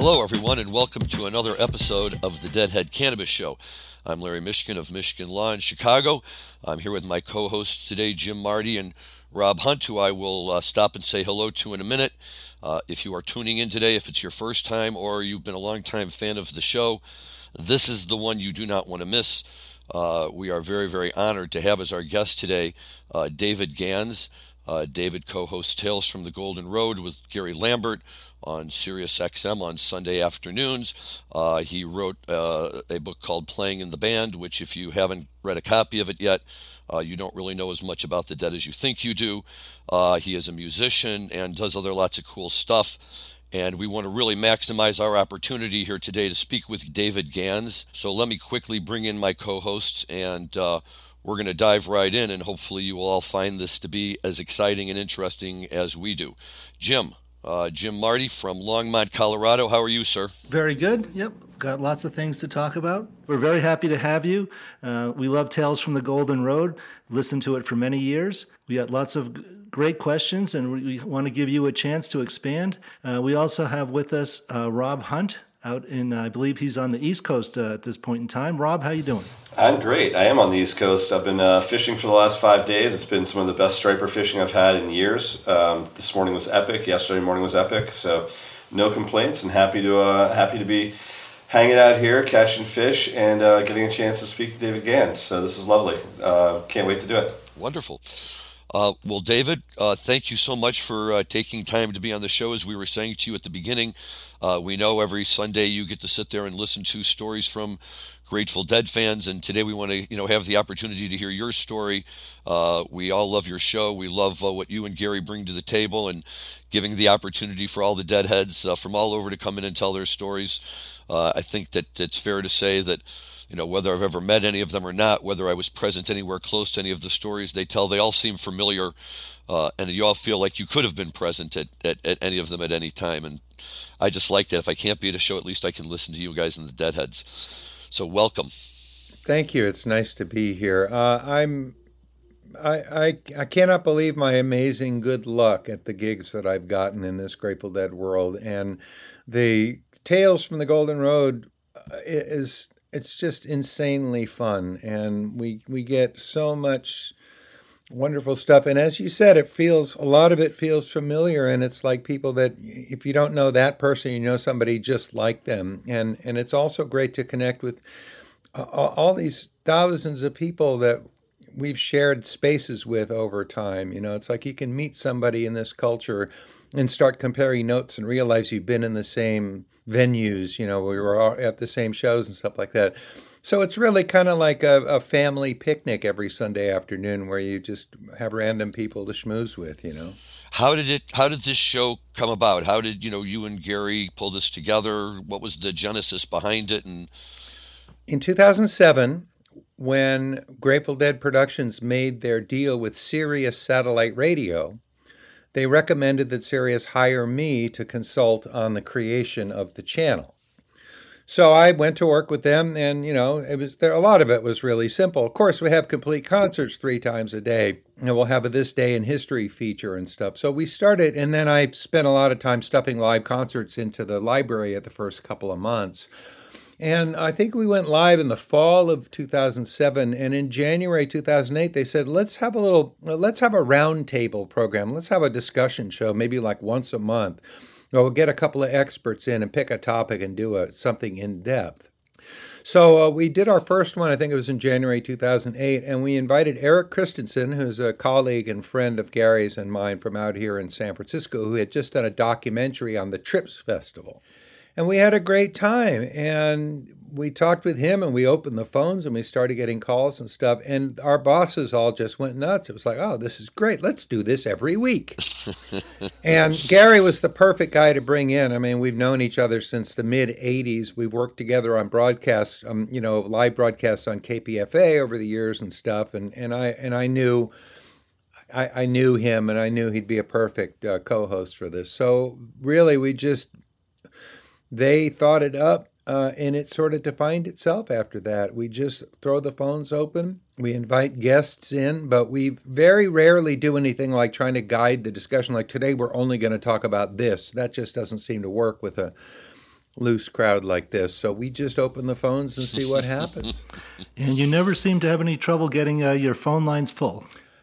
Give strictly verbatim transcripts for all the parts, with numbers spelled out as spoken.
Hello, everyone, and welcome to another episode of the Deadhead Cannabis Show. I'm Larry Mishkin of Michigan Law in Chicago. I'm here with my co-hosts today, Jim Marty and Rob Hunt, who I will uh, stop and say hello to in a minute. Uh, if you are tuning in today, if it's your first time or you've been a long-time fan of the show, this is the one you do not want to miss. Uh, we are very, very honored to have as our guest today uh, David Gans. Uh, David co-hosts Tales from the Golden Road with Gary Lambert on Sirius X M on Sunday afternoons. Uh, he wrote uh, a book called Playing in the Band, which if you haven't read a copy of it yet, uh, you don't really know as much about the Dead as you think you do. Uh, he is a musician and does other lots of cool stuff. And we want to really maximize our opportunity here today to speak with David Gans. So let me quickly bring in my co-hosts, and uh, we're going to dive right in, and hopefully you will all find this to be as exciting and interesting as we do. Jim, uh, Jim Marty from Longmont, Colorado. How are you, sir? Very good. Yep. Got lots of things to talk about. We're very happy to have you. Uh, we love Tales from the Golden Road. Listened to it for many years. We got lots of great questions, and we want to give you a chance to expand. Uh, we also have with us uh, Rob Hunt out in, uh, I believe he's on the East Coast uh, at this point in time. Rob, how you doing? I'm great. I am on the East Coast. I've been uh, fishing for the last five days. It's been some of the best striper fishing I've had in years. Um, this morning was epic. Yesterday morning was epic. So no complaints, and happy to uh, happy to be hanging out here, catching fish, and uh, getting a chance to speak to David Gans. So this is lovely. Uh, can't wait to do it. Wonderful. Uh, well, David, uh, thank you so much for uh, taking time to be on the show. As we were saying to you at the beginning, uh, we know every Sunday you get to sit there and listen to stories from Grateful Dead fans, and today we want to, you know, have the opportunity to hear your story. Uh, we all love your show. We love uh, what you and Gary bring to the table, and giving the opportunity for all the Deadheads uh, from all over to come in and tell their stories. Uh, I think that it's fair to say that, you know, whether I've ever met any of them or not, whether I was present anywhere close to any of the stories they tell, they all seem familiar, uh, and you all feel like you could have been present at, at, at any of them at any time. And I just like that. If I can't be at a show, at least I can listen to you guys and the Deadheads. So welcome. Thank you. It's nice to be here. Uh, I'm, I, I, I cannot believe my amazing good luck at the gigs that I've gotten in this Grateful Dead world, and the Tales from the Golden Road is. It's just insanely fun, and we we get so much wonderful stuff. And as you said, it feels, a lot of it feels familiar, and it's like people that, if you don't know that person, you know somebody just like them. And and it's also great to connect with all, all these thousands of people that we've shared spaces with over time. You know, it's like you can meet somebody in this culture and start comparing notes and realize you've been in the same venues, you know, we were all at the same shows and stuff like that. So it's really kind of like a, a family picnic every Sunday afternoon where you just have random people to schmooze with, you know. How did it, how did this show come about? How did, you know, you and Gary pull this together? What was the genesis behind it? And in two thousand seven, when Grateful Dead Productions made their deal with Sirius Satellite Radio, they recommended that Sirius hire me to consult on the creation of the channel. So I went to work with them, and, you know, it was there. A lot of it was really simple. Of course, we have complete concerts three times a day, and we'll have a This Day in History feature and stuff. So we started, and then I spent a lot of time stuffing live concerts into the library at the first couple of months. And I think we went live in the fall of two thousand seven, and in January two thousand eight, they said, let's have a little, let's have a roundtable program. Let's have a discussion show, maybe like once a month. Or we'll get a couple of experts in and pick a topic and do a, something in depth. So uh, we did our first one, I think it was in January two thousand eight, and we invited Eric Christensen, who's a colleague and friend of Gary's and mine from out here in San Francisco, who had just done a documentary on the Trips Festival. And we had a great time, and we talked with him, and we opened the phones, and we started getting calls and stuff, and our bosses all just went nuts. It was like, oh, this is great. Let's do this every week. And Gary was the perfect guy to bring in. I mean, we've known each other since the mid-eighties. We've worked together on broadcasts, um, you know, live broadcasts on K P F A over the years and stuff, and, and I and I knew... I, I knew him, and I knew he'd be a perfect uh, co-host for this. So really, we just... They thought it up, uh, and it sort of defined itself after that. We just throw the phones open. We invite guests in, but we very rarely do anything like trying to guide the discussion. Like today, we're only going to talk about this. That just doesn't seem to work with a loose crowd like this. So we just open the phones and see what happens. And you never seem to have any trouble getting uh, your phone lines full.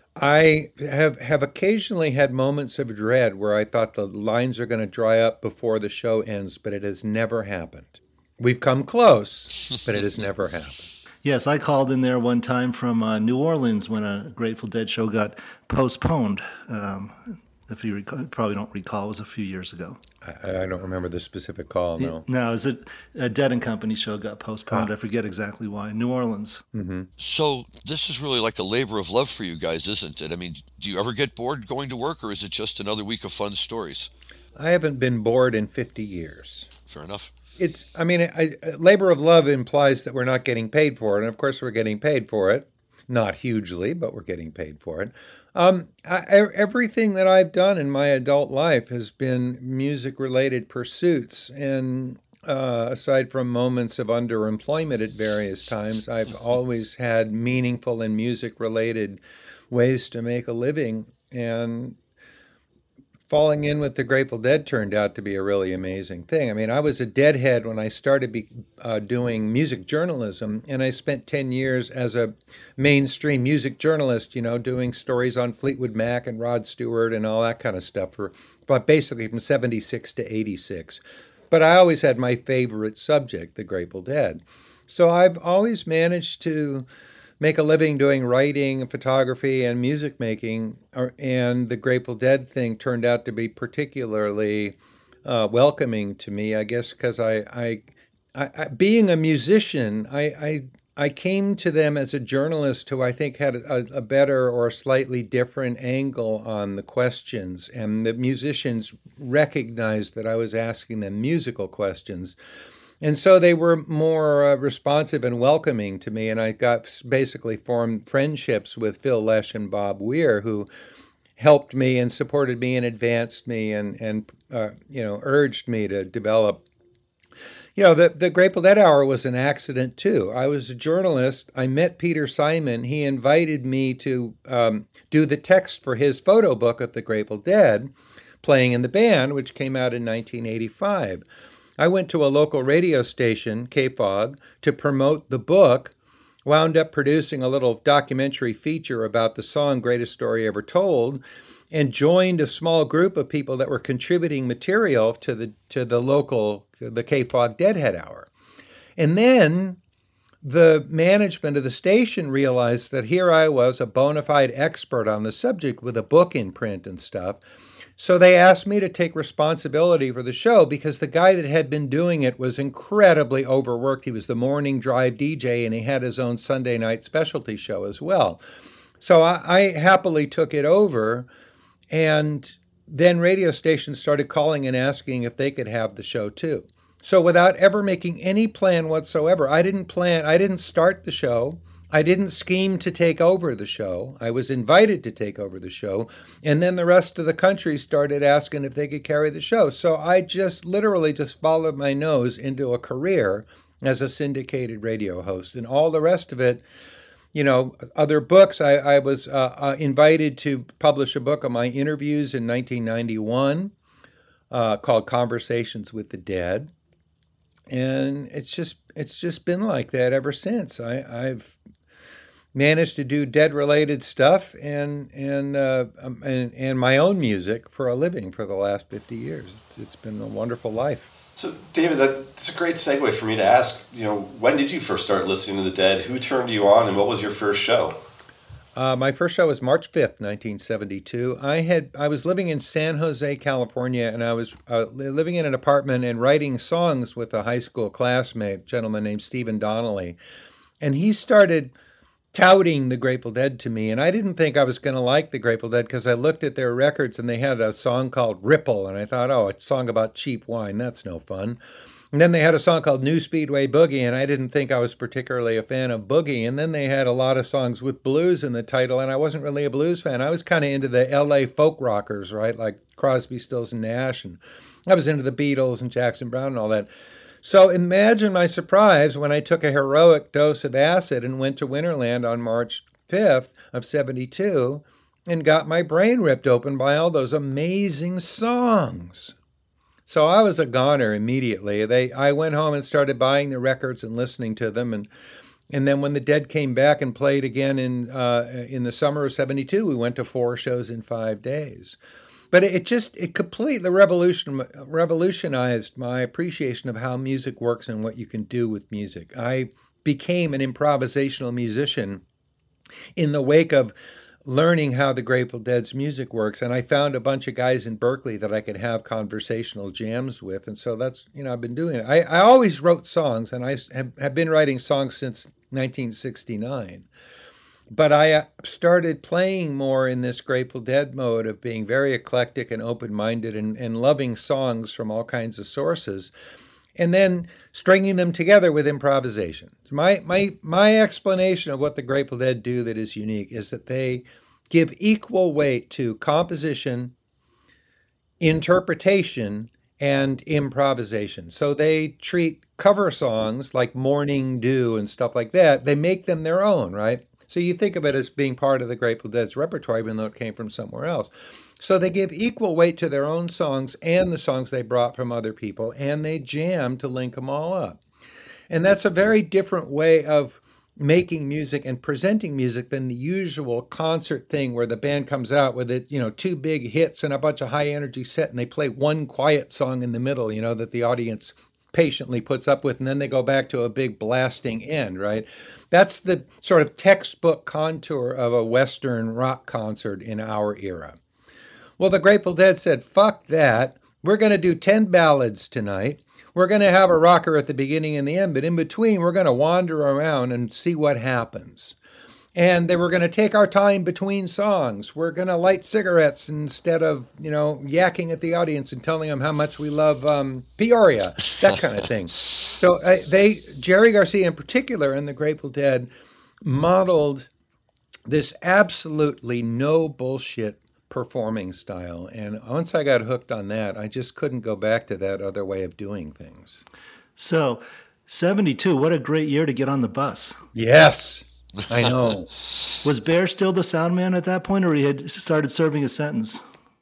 I have, have occasionally had moments of dread where I thought the lines are going to dry up before the show ends, but it has never happened. We've come close, but it has never happened. Yes, I called in there one time from uh, New Orleans when a Grateful Dead show got postponed. Um, if you recall, probably don't recall, it was a few years ago. I, I don't remember the specific call, no. No, it was a, a Dead and Company show got postponed. Ah. I forget exactly why. New Orleans. Mm-hmm. So this is really like a labor of love for you guys, isn't it? I mean, do you ever get bored going to work, or is it just another week of fun stories? I haven't been bored in fifty years. Fair enough. It's, I mean, I, labor of love implies that we're not getting paid for it. And of course, we're getting paid for it. Not hugely, but we're getting paid for it. Um, I, everything that I've done in my adult life has been music-related pursuits. And uh, aside from moments of underemployment at various times, I've always had meaningful and music-related ways to make a living. And falling in with the Grateful Dead turned out to be a really amazing thing. I mean, I was a Deadhead when I started be, uh, doing music journalism, and I spent ten years as a mainstream music journalist, you know, doing stories on Fleetwood Mac and Rod Stewart and all that kind of stuff, for, but basically from seventy-six to eighty-six. But I always had my favorite subject, the Grateful Dead. So I've always managed to make a living doing writing, photography, and music making, and the Grateful Dead thing turned out to be particularly uh, welcoming to me, I guess, because I, I, I, I, being a musician, I, I, I came to them as a journalist who I think had a, a better or a slightly different angle on the questions, and the musicians recognized that I was asking them musical questions. And so they were more uh, responsive and welcoming to me, and I got basically formed friendships with Phil Lesh and Bob Weir, who helped me and supported me and advanced me and and uh, you know urged me to develop. You know, the the Grateful Dead Hour was an accident too. I was a journalist. I met Peter Simon. He invited me to um, do the text for his photo book of the Grateful Dead, playing in the band, which came out in nineteen eighty-five. I went to a local radio station, K F O G, to promote the book, wound up producing a little documentary feature about the song Greatest Story Ever Told, and joined a small group of people that were contributing material to the to the local, the K F O G Deadhead Hour. And then the management of the station realized that here I was, a bona fide expert on the subject with a book in print and stuff. So they asked me to take responsibility for the show because the guy that had been doing it was incredibly overworked. He was the morning drive D J, and he had his own Sunday night specialty show as well. So I, I happily took it over, and then radio stations started calling and asking if they could have the show too. So without ever making any plan whatsoever, I didn't plan, I didn't start the show. I didn't scheme to take over the show. I was invited to take over the show. And then the rest of the country started asking if they could carry the show. So I just literally just followed my nose into a career as a syndicated radio host. And all the rest of it, you know, other books, I, I was uh, uh, invited to publish a book of my interviews in nineteen ninety-one uh, called Conversations with the Dead. And it's just it's just been like that ever since. I, I've managed to do Dead-related stuff and and, uh, and and my own music for a living for the last fifty years. It's, it's been a wonderful life. So, David, that, that's a great segue for me to ask. You know, when did you first start listening to the Dead? Who turned you on, and what was your first show? Uh, my first show was March fifth, nineteen seventy-two. I had I was living in San Jose, California, and I was uh, living in an apartment and writing songs with a high school classmate, a gentleman named Stephen Donnelly, and he started touting the Grateful Dead to me, and I didn't think I was going to like the Grateful Dead because I looked at their records and they had a song called Ripple, and I thought, oh, a song about cheap wine, that's no fun. And then they had a song called New Speedway Boogie, and I didn't think I was particularly a fan of boogie. And then they had a lot of songs with blues in the title, and I wasn't really a blues fan. I was kind of into the L A folk rockers, right, like Crosby, Stills, and Nash, and I was into the Beatles and Jackson Browne and all that. So imagine my surprise when I took a heroic dose of acid and went to Winterland on March fifth of seventy-two and got my brain ripped open by all those amazing songs. So I was a goner immediately. They, I went home and started buying the records and listening to them. And and then when the Dead came back and played again in uh, in the summer of seventy-two, we went to four shows in five days. But it just, it completely revolution, revolutionized my appreciation of how music works and what you can do with music. I became an improvisational musician in the wake of learning how the Grateful Dead's music works. And I found a bunch of guys in Berkeley that I could have conversational jams with. And so that's, you know, I've been doing it. I, I always wrote songs, and I have, have been writing songs since nineteen sixty-nine. But I started playing more in this Grateful Dead mode of being very eclectic and open-minded and, and loving songs from all kinds of sources, and then stringing them together with improvisation. My, my, my explanation of what the Grateful Dead do that is unique is that they give equal weight to composition, interpretation, and improvisation. So they treat cover songs like Morning Dew and stuff like that. They make them their own, right? So you think of it as being part of the Grateful Dead's repertoire, even though it came from somewhere else. So they give equal weight to their own songs and the songs they brought from other people, and they jam to link them all up. And that's a very different way of making music and presenting music than the usual concert thing where the band comes out with it, you know, two big hits and a bunch of high energy set, and they play one quiet song in the middle, you know, that the audience patiently puts up with, and then they go back to a big blasting end, right? That's the sort of textbook contour of a Western rock concert in our era. Well, the Grateful Dead said, fuck that. We're going to do ten ballads tonight. We're going to have a rocker at the beginning and the end, but in between, we're going to wander around and see what happens. And they were going to take our time between songs. We're going to light cigarettes instead of, you know, yakking at the audience and telling them how much we love um, Peoria, that kind of thing. So uh, they, Jerry Garcia in particular, and the Grateful Dead modeled this absolutely no bullshit performing style. And once I got hooked on that, I just couldn't go back to that other way of doing things. So, seventy-two, what a great year to get on the bus. Yes. I know. Was Bear still the sound man at that point, or he had started serving a sentence?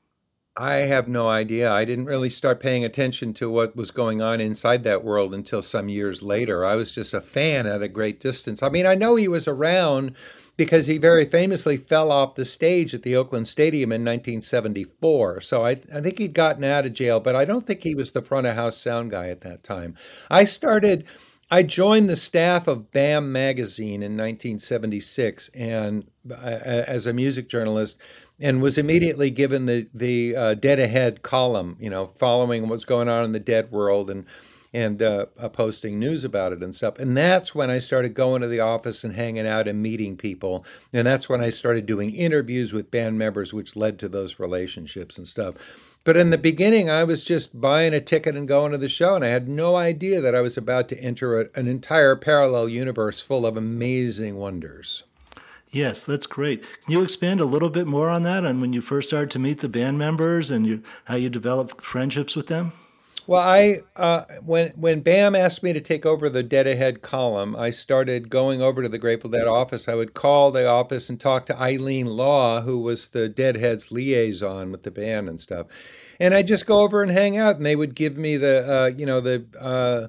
I have no idea. I didn't really start paying attention to what was going on inside that world until some years later. I was just a fan at a great distance. I mean, I know he was around because he very famously fell off the stage at the Oakland Stadium in nineteen seventy-four. So I, I think he'd gotten out of jail, but I don't think he was the front of house sound guy at that time. I started... I joined the staff of BAM magazine in nineteen seventy-six and uh, as a music journalist, and was immediately given the the uh, Dead Ahead column, you know, following what's going on in the Dead world and and uh, uh, posting news about it and stuff. And that's when I started going to the office and hanging out and meeting people. And that's when I started doing interviews with band members, which led to those relationships and stuff. But in the beginning, I was just buying a ticket and going to the show, and I had no idea that I was about to enter a, an entire parallel universe full of amazing wonders. Yes, that's great. Can you expand a little bit more on that, on when you first started to meet the band members and you, how you developed friendships with them? Well, I uh, when when BAM asked me to take over the Dead Ahead column, I started going over to the Grateful Dead office. I would call the office and talk to Eileen Law, who was the Deadhead's liaison with the band and stuff. And I'd just go over and hang out, and they would give me the uh, you know the uh,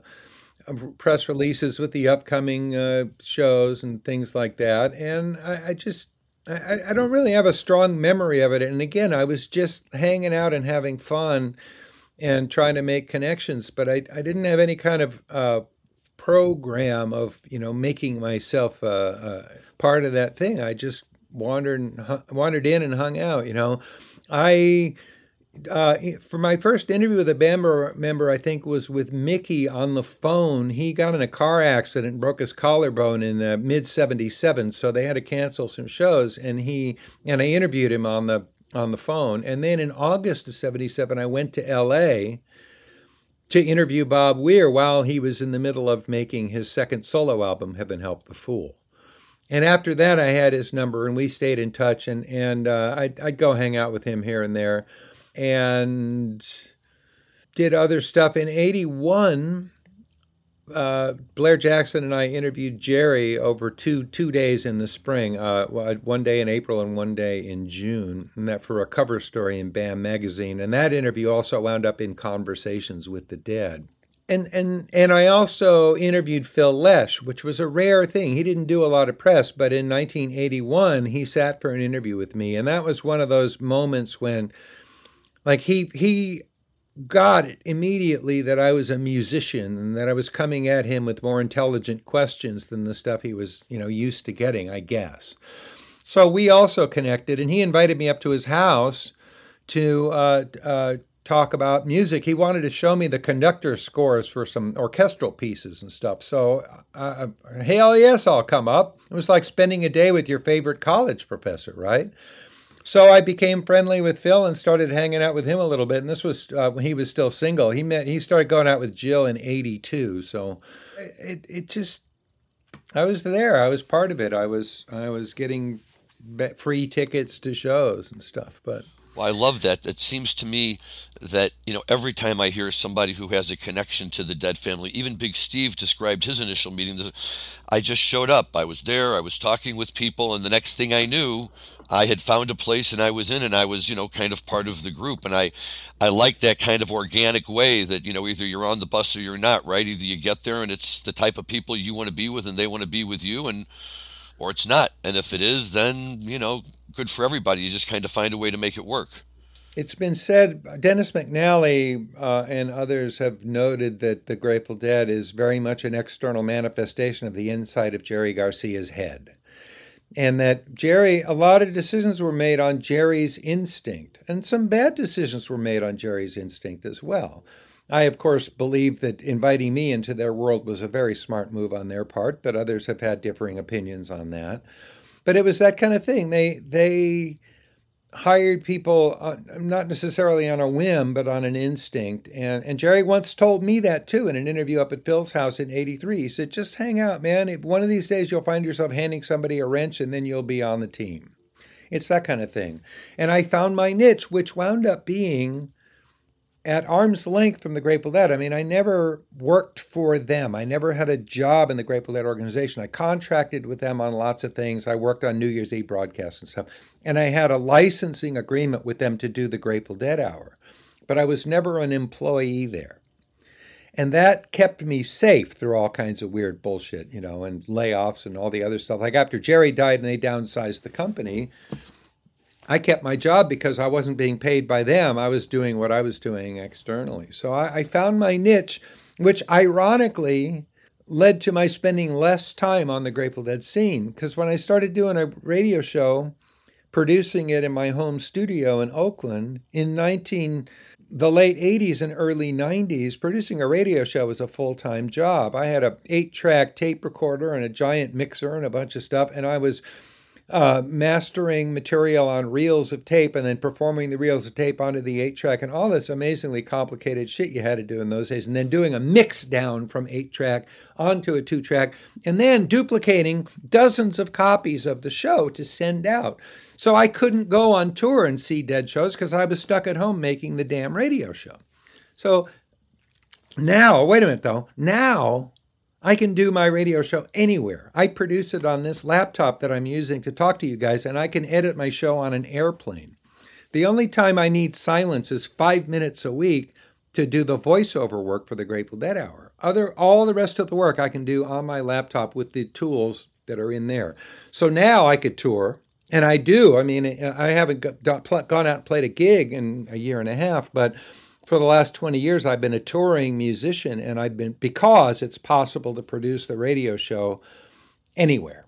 press releases with the upcoming uh, shows and things like that. And I, I just I, I don't really have a strong memory of it. And again, I was just hanging out and having fun and trying to make connections, but I, I didn't have any kind of uh, program of, you know, making myself uh, uh, part of that thing. I just wandered and hu- wandered in and hung out, you know. I, uh, for my first interview with a band member, I think was with Mickey on the phone. He got in a car accident and broke his collarbone in uh, mid seventy-seven, so they had to cancel some shows, and he and I interviewed him on the on the phone. And then in August of seventy-seven, I went to L A to interview Bob Weir while he was in the middle of making his second solo album, Heaven Help the Fool. And after that, I had his number, and we stayed in touch, and, and uh, I'd, I'd go hang out with him here and there, and did other stuff. In eighty-one, uh, Blair Jackson and I interviewed Jerry over two two days in the spring, uh, one day in April and one day in June, and that for a cover story in BAM magazine. And that interview also wound up in Conversations with the Dead. And and and I also interviewed Phil Lesh, which was a rare thing. He didn't do a lot of press, but in nineteen eighty-one, he sat for an interview with me, and that was one of those moments when, like, he he. got it immediately that I was a musician and that I was coming at him with more intelligent questions than the stuff he was, you know, used to getting, I guess. So we also connected, and he invited me up to his house to uh, uh, talk about music. He wanted to show me the conductor scores for some orchestral pieces and stuff. So, uh, hell yes, I'll come up. It was like spending a day with your favorite college professor, right? So I became friendly with Phil and started hanging out with him a little bit. And this was uh, when he was still single. He met, he started going out with Jill in eighty-two. So it it just, I was there. I was part of it. I was I was getting free tickets to shows and stuff. But well, I love that. It seems to me that, you know, every time I hear somebody who has a connection to the Dead family, even Big Steve described his initial meeting. I just showed up. I was there. I was talking with people. And the next thing I knew, I had found a place and I was in, and I was, you know, kind of part of the group. And I, I like that kind of organic way that, you know, either you're on the bus or you're not, right? Either you get there and it's the type of people you want to be with and they want to be with you, and or it's not. And if it is, then, you know, good for everybody. You just kind of find a way to make it work. It's been said, Dennis McNally uh, and others have noted that the Grateful Dead is very much an external manifestation of the inside of Jerry Garcia's head. And that Jerry, a lot of decisions were made on Jerry's instinct, and some bad decisions were made on Jerry's instinct as well. I, of course, believe that inviting me into their world was a very smart move on their part, but others have had differing opinions on that. But it was that kind of thing. They they hired people, on, not necessarily on a whim, but on an instinct. And, and Jerry once told me that, too, in an interview up at Phil's house in eighty-three. He said, just hang out, man. If one of these days you'll find yourself handing somebody a wrench and then you'll be on the team. It's that kind of thing. And I found my niche, which wound up being at arm's length from the Grateful Dead. I mean, I never worked for them. I never had a job in the Grateful Dead organization. I contracted with them on lots of things. I worked on New Year's Eve broadcasts and stuff. And I had a licensing agreement with them to do the Grateful Dead Hour. But I was never an employee there. And that kept me safe through all kinds of weird bullshit, you know, and layoffs and all the other stuff. Like after Jerry died and they downsized the company, I kept my job because I wasn't being paid by them. I was doing what I was doing externally. So I, I found my niche, which ironically led to my spending less time on the Grateful Dead scene. Because when I started doing a radio show, producing it in my home studio in Oakland in nineteen the late eighties and early nineties, producing a radio show was a full-time job. I had a eight-track tape recorder and a giant mixer and a bunch of stuff, and I was Uh, mastering material on reels of tape and then performing the reels of tape onto the eight-track and all this amazingly complicated shit you had to do in those days, and then doing a mix down from eight-track onto a two-track, and then duplicating dozens of copies of the show to send out. So I couldn't go on tour and see Dead shows because I was stuck at home making the damn radio show. So now, wait a minute though, now I can do my radio show anywhere. I produce it on this laptop that I'm using to talk to you guys, and I can edit my show on an airplane. The only time I need silence is five minutes a week to do the voiceover work for the Grateful Dead Hour. Other, all the rest of the work I can do on my laptop with the tools that are in there. So now I could tour, and I do. I mean, I haven't gone out and played a gig in a year and a half, but for the last twenty years, I've been a touring musician, and I've been, because it's possible to produce the radio show anywhere.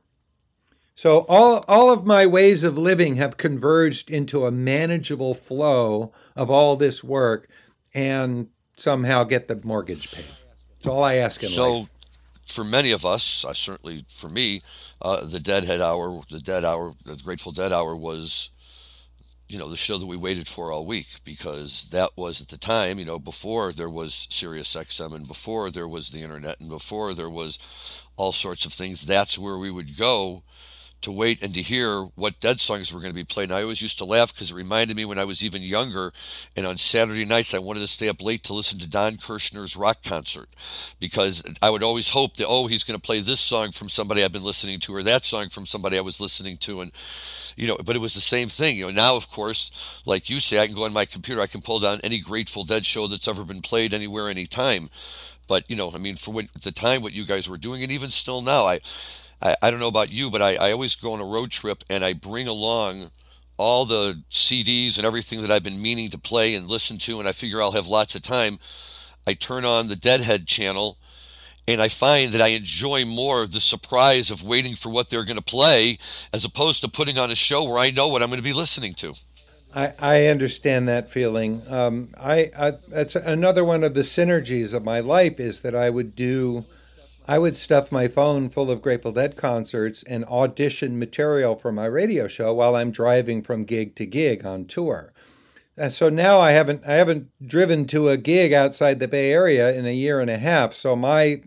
So all, all of my ways of living have converged into a manageable flow of all this work and somehow get the mortgage paid. That's all I ask in so, life. For many of us, uh, certainly for me, uh, the Deadhead Hour, the Dead Hour, the Grateful Dead Hour was, you know, the show that we waited for all week, because that was at the time, you know, before there was Sirius X M and before there was the internet and before there was all sorts of things. That's where we would go to wait and to hear what Dead songs were going to be played. And I always used to laugh because it reminded me when I was even younger, and on Saturday nights I wanted to stay up late to listen to Don Kirshner's rock concert, because I would always hope that, oh, he's going to play this song from somebody I've been listening to, or that song from somebody I was listening to. And you know, but it was the same thing. You know, now of course, like you say, I can go on my computer, I can pull down any Grateful Dead show that's ever been played anywhere, anytime. But you know, I mean, for when, at the time what you guys were doing, and even still now, I I, I don't know about you, but I, I always go on a road trip and I bring along all the C Ds and everything that I've been meaning to play and listen to, and I figure I'll have lots of time. I turn on the Deadhead channel, and I find that I enjoy more the surprise of waiting for what they're going to play, as opposed to putting on a show where I know what I'm going to be listening to. I, I understand that feeling. Um, I, I that's another one of the synergies of my life, is that I would do, I would stuff my phone full of Grateful Dead concerts and audition material for my radio show while I'm driving from gig to gig on tour. And so now I haven't I haven't driven to a gig outside the Bay Area in a year and a half. So my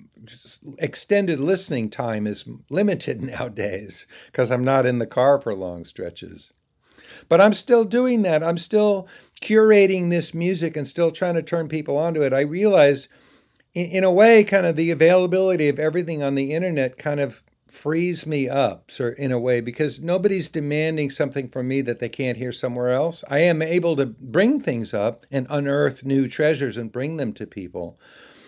extended listening time is limited nowadays because I'm not in the car for long stretches. But I'm still doing that. I'm still curating this music and still trying to turn people onto it. I realize, in, in a way, kind of the availability of everything on the internet kind of frees me up, so in a way, because nobody's demanding something from me that they can't hear somewhere else. I am able to bring things up and unearth new treasures and bring them to people.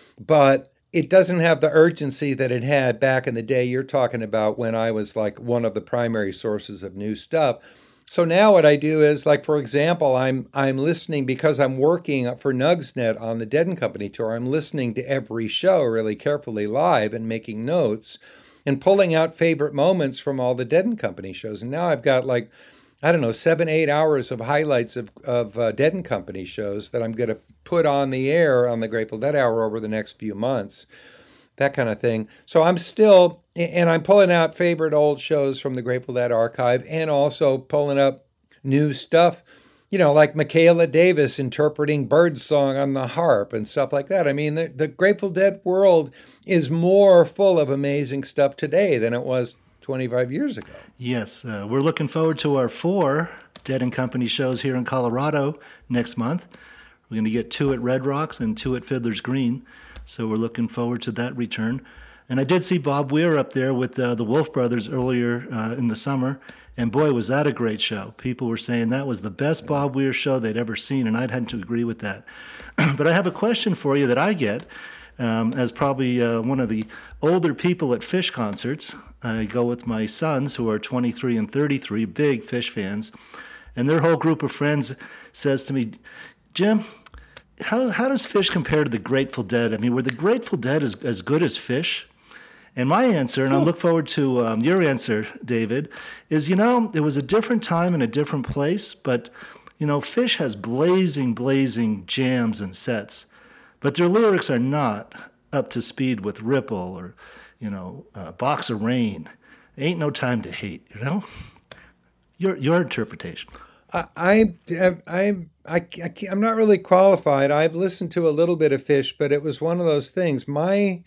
But it doesn't have the urgency that it had back in the day you're talking about, when I was like one of the primary sources of new stuff. So now what I do is, like, for example, I'm I'm listening, because I'm working for Nugsnet on the Dead and Company tour. I'm listening to every show really carefully live and making notes and pulling out favorite moments from all the Dead and Company shows. And now I've got like, I don't know, seven, eight hours of highlights of, of uh, Dead and Company shows that I'm going to put on the air on the Grateful Dead Hour over the next few months, that kind of thing. So I'm still, and I'm pulling out favorite old shows from the Grateful Dead archive, and also pulling up new stuff, you know, like Michaela Davis interpreting Birdsong on the harp and stuff like that. I mean, the, the Grateful Dead world is more full of amazing stuff today than it was twenty-five years ago. Yes, uh, we're looking forward to our four Dead and Company shows here in Colorado next month. We're going to get two at Red Rocks and two at Fiddler's Green, so we're looking forward to that return. And I did see Bob Weir up there with uh, the Wolf Brothers earlier uh, in the summer, and boy, was that a great show. People were saying that was the best Bob Weir show they'd ever seen, and I'd had to agree with that. But I have a question for you that I get, um, as probably uh, one of the older people at Phish concerts. I go with my sons, who are twenty-three and thirty-three, big Phish fans, and their whole group of friends says to me, Jim, how how does Phish compare to the Grateful Dead? I mean, were the Grateful Dead as, as good as Phish? And my answer, and I look forward to um, your answer, David, is, you know, it was a different time and a different place, but, you know, Phish has blazing, blazing jams and sets, but their lyrics are not up to speed with Ripple or, you know, uh, Box of Rain. Ain't no time to hate, you know? Your your interpretation. I, I, I, I, I'm not really qualified. I've listened to a little bit of Phish, but it was one of those things. My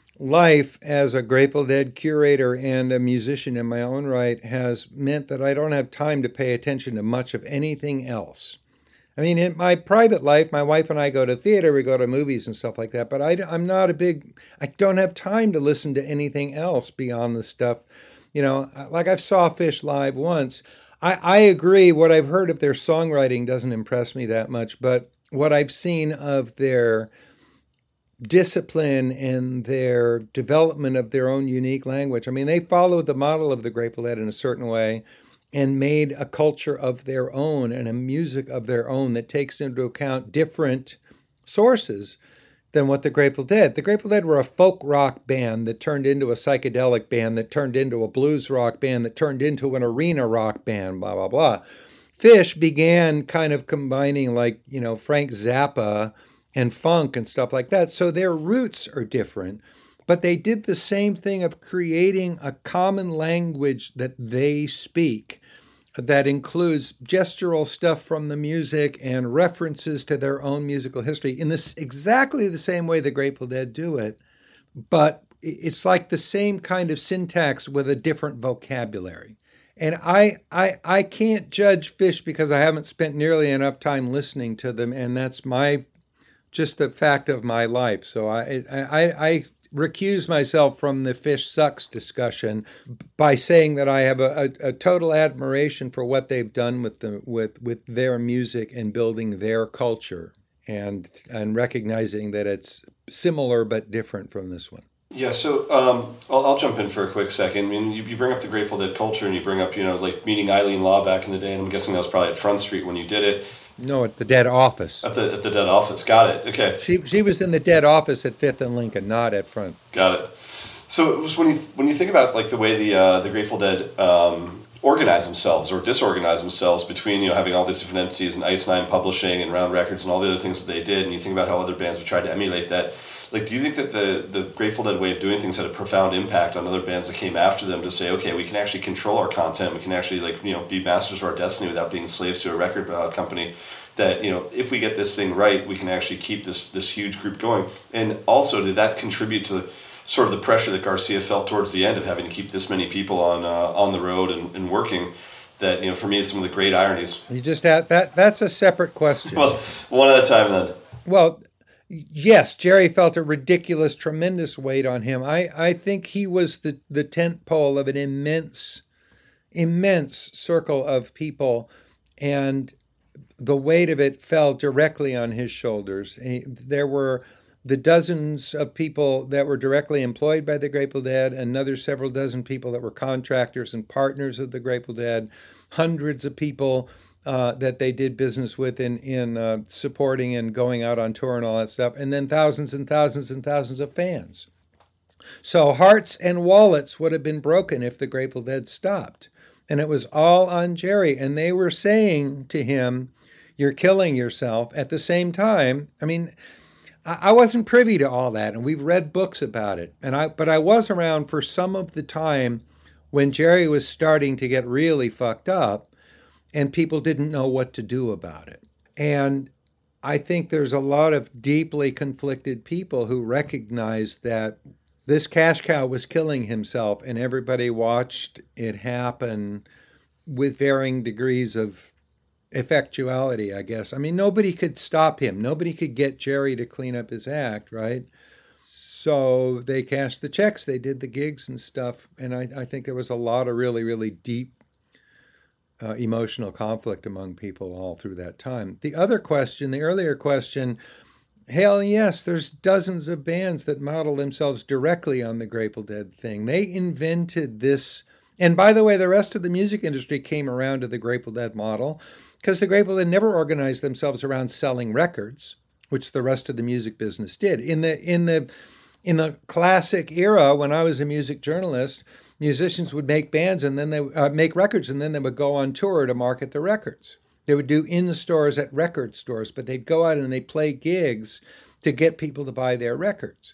life as a Grateful Dead curator and a musician in my own right has meant that I don't have time to pay attention to much of anything else. I mean, in my private life, my wife and I go to theater, we go to movies and stuff like that, but I, I'm not a big, I don't have time to listen to anything else beyond the stuff, you know, like I saw Phish live once. I, I agree, what I've heard of their songwriting doesn't impress me that much, but what I've seen of their discipline and their development of their own unique language. I mean, they followed the model of the Grateful Dead in a certain way and made a culture of their own and a music of their own that takes into account different sources than what the Grateful Dead. The Grateful Dead were a folk rock band that turned into a psychedelic band, that turned into a blues rock band, that turned into an arena rock band, blah, blah, blah. Phish began kind of combining, like, you know, Frank Zappa and funk and stuff like that. So their roots are different, but they did the same thing of creating a common language that they speak that includes gestural stuff from the music and references to their own musical history in this exactly the same way the Grateful Dead do it. But it's like the same kind of syntax with a different vocabulary. And I, I, I can't judge Phish because I haven't spent nearly enough time listening to them, and that's my just the fact of my life. So I, I, I recuse myself from the Phish sucks discussion by saying that I have a, a, a total admiration for what they've done with the with with their music and building their culture, and and recognizing that it's similar but different from this one. Yeah, so um, I'll, I'll jump in for a quick second. I mean, you, you bring up the Grateful Dead culture, and you bring up, you know, like meeting Eileen Law back in the day, and I'm guessing that was probably at Front Street when you did it. No, at the Dead office. At the at the Dead office. Got it. Okay. She she was in the Dead office at Fifth and Lincoln, not at Front. Got it. So it was when you when you think about like the way the uh, the Grateful Dead um, organize themselves or disorganize themselves between, you know, having all these different entities and Ice Nine Publishing and Round Records and all the other things that they did, and you think about how other bands have tried to emulate that. Like, do you think that the, the Grateful Dead way of doing things had a profound impact on other bands that came after them to say, okay, we can actually control our content, we can actually, like, you know, be masters of our destiny without being slaves to a record uh, company, that, you know, if we get this thing right, we can actually keep this this huge group going? And also, did that contribute to the, sort of the pressure that Garcia felt towards the end of having to keep this many people on uh, on the road and, and working? That, you know, for me, it's some of the great ironies. You just had that. That's a separate question. Well, one at a time then. Well, yes, Jerry felt a ridiculous, tremendous weight on him. I, I think he was the, the tent pole of an immense, immense circle of people, and the weight of it fell directly on his shoulders. He, there were the dozens of people that were directly employed by the Grateful Dead, another several dozen people that were contractors and partners of the Grateful Dead, hundreds of people uh, that they did business with in, in uh, supporting and going out on tour and all that stuff, and then thousands and thousands and thousands of fans. So hearts and wallets would have been broken if the Grateful Dead stopped. And it was all on Jerry. And they were saying to him, you're killing yourself. At the same time, I mean, I wasn't privy to all that, and we've read books about it. And I, but I was around for some of the time when Jerry was starting to get really fucked up, and people didn't know what to do about it. And I think there's a lot of deeply conflicted people who recognized that this cash cow was killing himself, and everybody watched it happen with varying degrees of effectuality, I guess. I mean, nobody could stop him. Nobody could get Jerry to clean up his act, right? So they cashed the checks, they did the gigs and stuff. And I, I think there was a lot of really, really deep uh, emotional conflict among people all through that time. The other question, the earlier question, hell yes, there's dozens of bands that model themselves directly on the Grateful Dead thing. They invented this. And by the way, the rest of the music industry came around to the Grateful Dead model, because the Grateful Dead never organized themselves around selling records, which the rest of the music business did. In the in the in the classic era, when I was a music journalist, musicians would make bands and then they uh, make records, and then they would go on tour to market the records. They would do in stores at record stores, but they'd go out and they'd play gigs to get people to buy their records.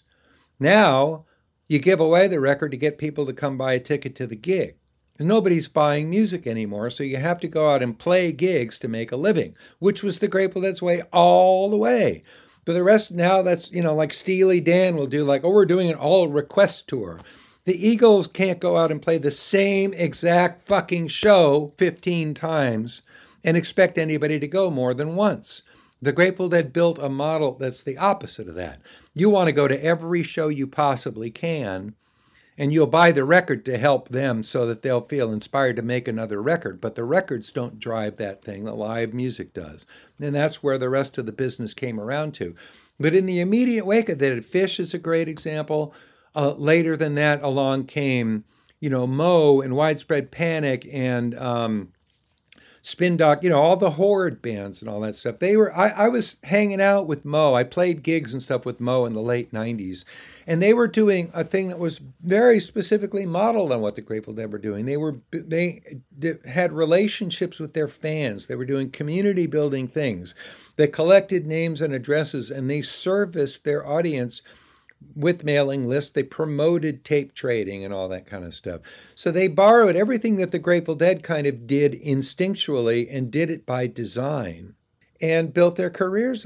Now you give away the record to get people to come buy a ticket to the gig. Nobody's buying music anymore, so you have to go out and play gigs to make a living, which was the Grateful Dead's way all the way. But the rest now, that's, you know, like Steely Dan will do like, oh, we're doing an all request tour. The Eagles can't go out and play the same exact fucking show fifteen times and expect anybody to go more than once. The Grateful Dead built a model that's the opposite of that. You want to go to every show you possibly can, and you'll buy the record to help them so that they'll feel inspired to make another record. But the records don't drive that thing. The live music does. And that's where the rest of the business came around to. But in the immediate wake of that, Phish is a great example. Uh, later than that, along came, you know, Moe and Widespread Panic and um, Spin Doc, you know, all the Horde bands and all that stuff. They were, I, I was hanging out with Moe. I played gigs and stuff with Moe in the late nineties. And they were doing a thing that was very specifically modeled on what the Grateful Dead were doing. They were they had relationships with their fans. They were doing community building things. They collected names and addresses, and they serviced their audience with mailing lists. They promoted tape trading and all that kind of stuff. So they borrowed everything that the Grateful Dead kind of did instinctually and did it by design and built their careers on it.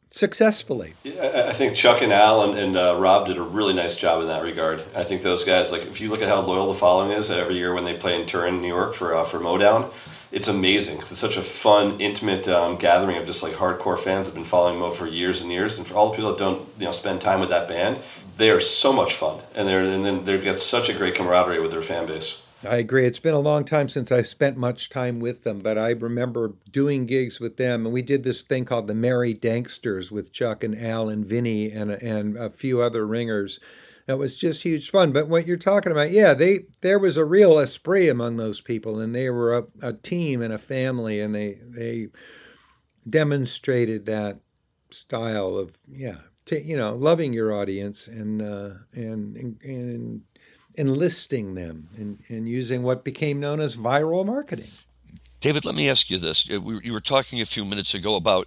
successfully. Yeah, I think Chuck and Al and, and uh, Rob did a really nice job in that regard. I think those guys, like if you look at how loyal the following is every year when they play in Turin, New York for uh, for Motown, it's amazing because it's such a fun, intimate um, gathering of just like hardcore fans that have been following Mo for years and years. And for all the people that don't, you know, spend time with that band, they are so much fun, and they're and then they've got such a great camaraderie with their fan base. I agree. It's been a long time since I spent much time with them, but I remember doing gigs with them, and we did this thing called the Merry Danksters with Chuck and Al and Vinny and and a few other ringers. That was just huge fun. But what you're talking about, yeah, they there was a real esprit among those people, and they were a, a team and a family, and they they demonstrated that style of yeah, t- you know, loving your audience and uh, and and. and enlisting them and, and using what became known as viral marketing. David, let me ask you this. You were talking a few minutes ago about,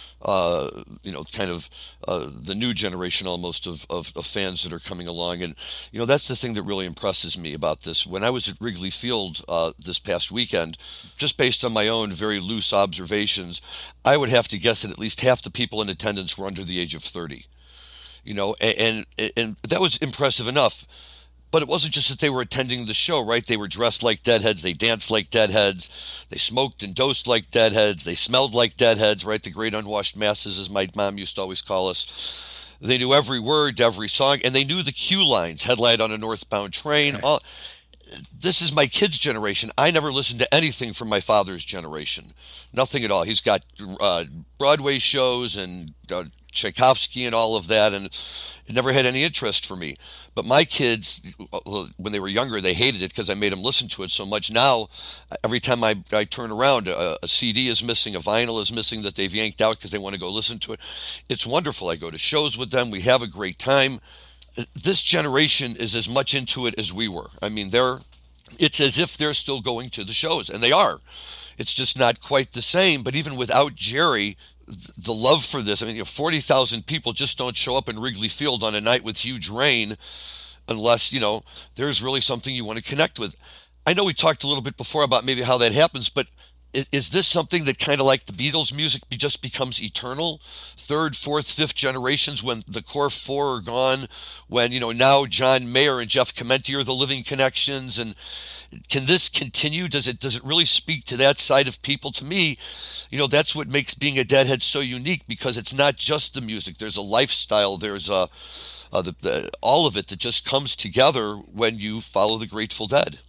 uh, you know, kind of uh, the new generation almost of, of, of fans that are coming along. And, you know, that's the thing that really impresses me about this. When I was at Wrigley Field uh, this past weekend, just based on my own very loose observations, I would have to guess that at least half the people in attendance were under the age of thirty. You know, and, and, and that was impressive enough. But it wasn't just that they were attending the show, right? They were dressed like Deadheads. They danced like Deadheads. They smoked and dosed like Deadheads. They smelled like Deadheads, right? The great unwashed masses, as my mom used to always call us. They knew every word, every song, and they knew the cue lines, Headlight on a Northbound Train. Right. All, this is my kid's generation. I never listened to anything from my father's generation. Nothing at all. He's got uh, Broadway shows and uh, Tchaikovsky and all of that, and it never had any interest for me. But my kids, when they were younger, they hated it because I made them listen to it so much. Now, every time I, I turn around, a, a C D is missing, a vinyl is missing that they've yanked out because they want to go listen to it. It's wonderful. I go to shows with them. We have a great time. This generation is as much into it as we were. I mean, they're it's as if they're still going to the shows, and they are. It's just not quite the same. But even without Jerry, the love for this, I mean, you know, forty thousand people just don't show up in Wrigley Field on a night with huge rain unless, you know, there's really something you want to connect with. I know we talked a little bit before about maybe how that happens, but is, is this something that kind of like the Beatles music just becomes eternal? Third, fourth, fifth generations when the core four are gone, when, you know, now John Mayer and Jeff Clemente are the living connections, and can this continue? Does it does it really speak to that side of people? To me, you know, that's what makes being a Deadhead so unique, because it's not just the music. There's a lifestyle. There's a, uh, the, the, all of it that just comes together when you follow the Grateful Dead.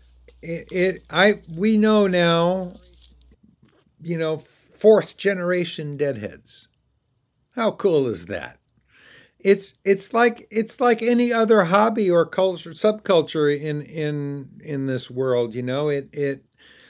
It, it I we know now, you know, fourth generation Deadheads. How cool is that? It's it's like it's like any other hobby or culture subculture in in in this world. You know, it it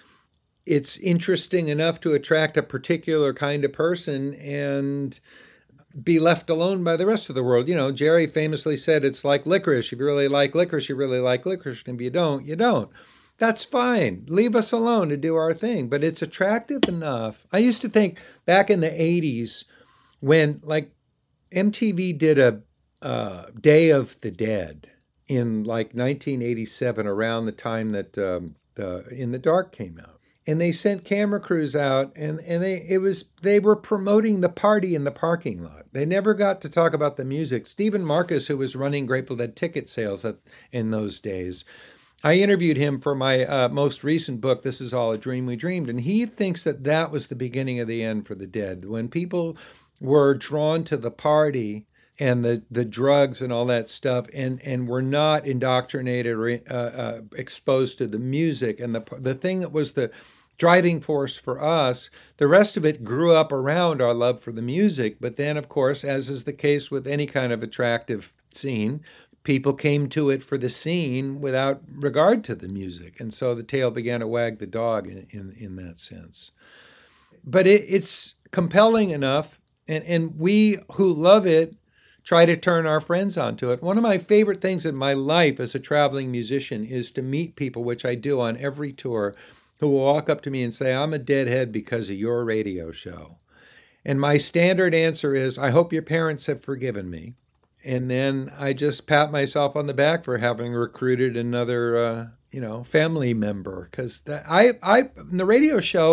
it's interesting enough to attract a particular kind of person and be left alone by the rest of the world. You know, Jerry famously said it's like licorice. If you really like licorice, you really like licorice. And if you don't, you don't. That's fine. Leave us alone to do our thing. But it's attractive enough. I used to think back in the eighties when, like, M T V did a uh, Day of the Dead in like nineteen eighty-seven, around the time that um, the In the Dark came out, and they sent camera crews out, and and they it was they were promoting the party in the parking lot. They never got to talk about the music. Stephen Marcus, who was running Grateful Dead ticket sales at, in those days, I interviewed him for my uh, most recent book, This Is All a Dream We Dreamed, and he thinks that that was the beginning of the end for the Dead, when people were drawn to the party and the, the drugs and all that stuff, and, and were not indoctrinated or uh, uh, exposed to the music. And the the thing that was the driving force for us, the rest of it grew up around our love for the music. But then, of course, as is the case with any kind of attractive scene, people came to it for the scene without regard to the music. And so the tail began to wag the dog in, in, in that sense. But it, it's compelling enough. And and we who love it try to turn our friends onto it. One of my favorite things in my life as a traveling musician is to meet people, which I do on every tour, who will walk up to me and say, I'm a Deadhead because of your radio show. And my standard answer is, I hope your parents have forgiven me. And then I just pat myself on the back for having recruited another, uh, you know, family member. Because I, I, in the radio show,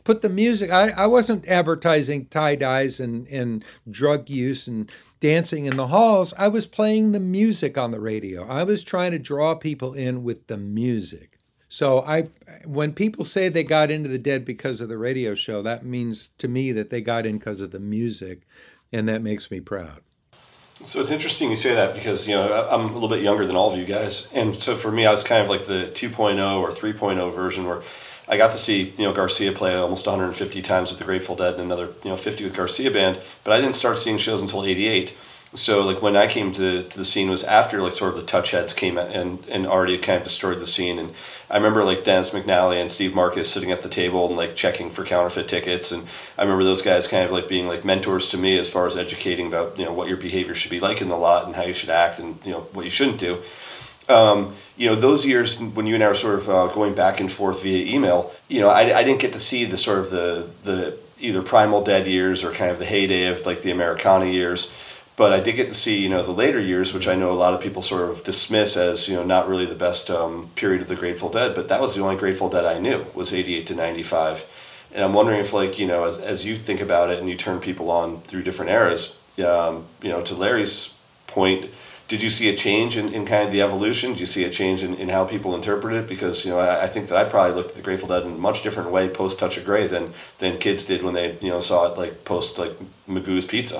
put the music. I, I wasn't advertising tie-dyes and, and drug use and dancing in the halls. I was playing the music on the radio. I was trying to draw people in with the music. So I, when people say they got into the Dead because of the radio show, that means to me that they got in because of the music, and that makes me proud. So it's interesting you say that because, you know, I'm a little bit younger than all of you guys. And so for me, I was kind of like the two point oh or three point oh version where I got to see, you know, Garcia play almost one hundred fifty times with the Grateful Dead and another, you know, fifty with Garcia Band. But I didn't start seeing shows until eighty-eight. So like when I came to, to the scene was after like sort of the touch heads came and, and already had kind of destroyed the scene. And I remember like Dennis McNally and Steve Marcus sitting at the table and like checking for counterfeit tickets. And I remember those guys kind of like being like mentors to me as far as educating about, you know, what your behavior should be like in the lot and how you should act and, you know, what you shouldn't do. Um, you know, those years when you and I were sort of uh, going back and forth via email, you know, I, I didn't get to see the sort of the, the either Primal Dead years or kind of the heyday of like the Americana years. But I did get to see, you know, the later years, which I know a lot of people sort of dismiss as, you know, not really the best um, period of the Grateful Dead. But that was the only Grateful Dead I knew, was eighty-eight to ninety-five. And I'm wondering if, like, you know, as, as you think about it and you turn people on through different eras, um, you know, to Larry's point, did you see a change in, in kind of the evolution? Did you see a change in, in how people interpret it? Because, you know, I, I think that I probably looked at the Grateful Dead in a much different way post Touch of Grey than, than kids did when they, you know, saw it, like, post, like, Magoo's Pizza.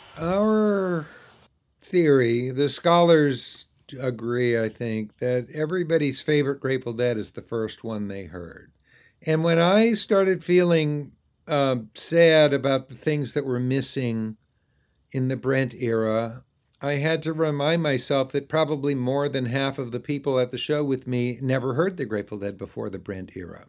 Our theory, the scholars agree, I think, that everybody's favorite Grateful Dead is the first one they heard. And when I started feeling uh, sad about the things that were missing in the Brent era, I had to remind myself that probably more than half of the people at the show with me never heard the Grateful Dead before the Brent era,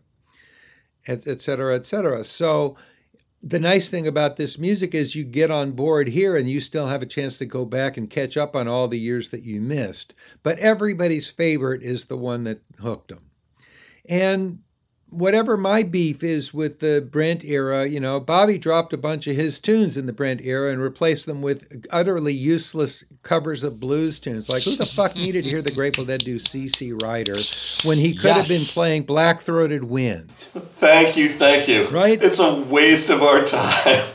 et, et cetera, et cetera. So the nice thing about this music is you get on board here and you still have a chance to go back and catch up on all the years that you missed. But everybody's favorite is the one that hooked them. And whatever my beef is with the Brent era, you know, Bobby dropped a bunch of his tunes in the Brent era and replaced them with utterly useless covers of blues tunes. Like, who the fuck needed to hear the Grateful Dead do C C Rider when he could yes. have been playing Black-Throated Wind? Thank you, thank you. Right? It's a waste of our time.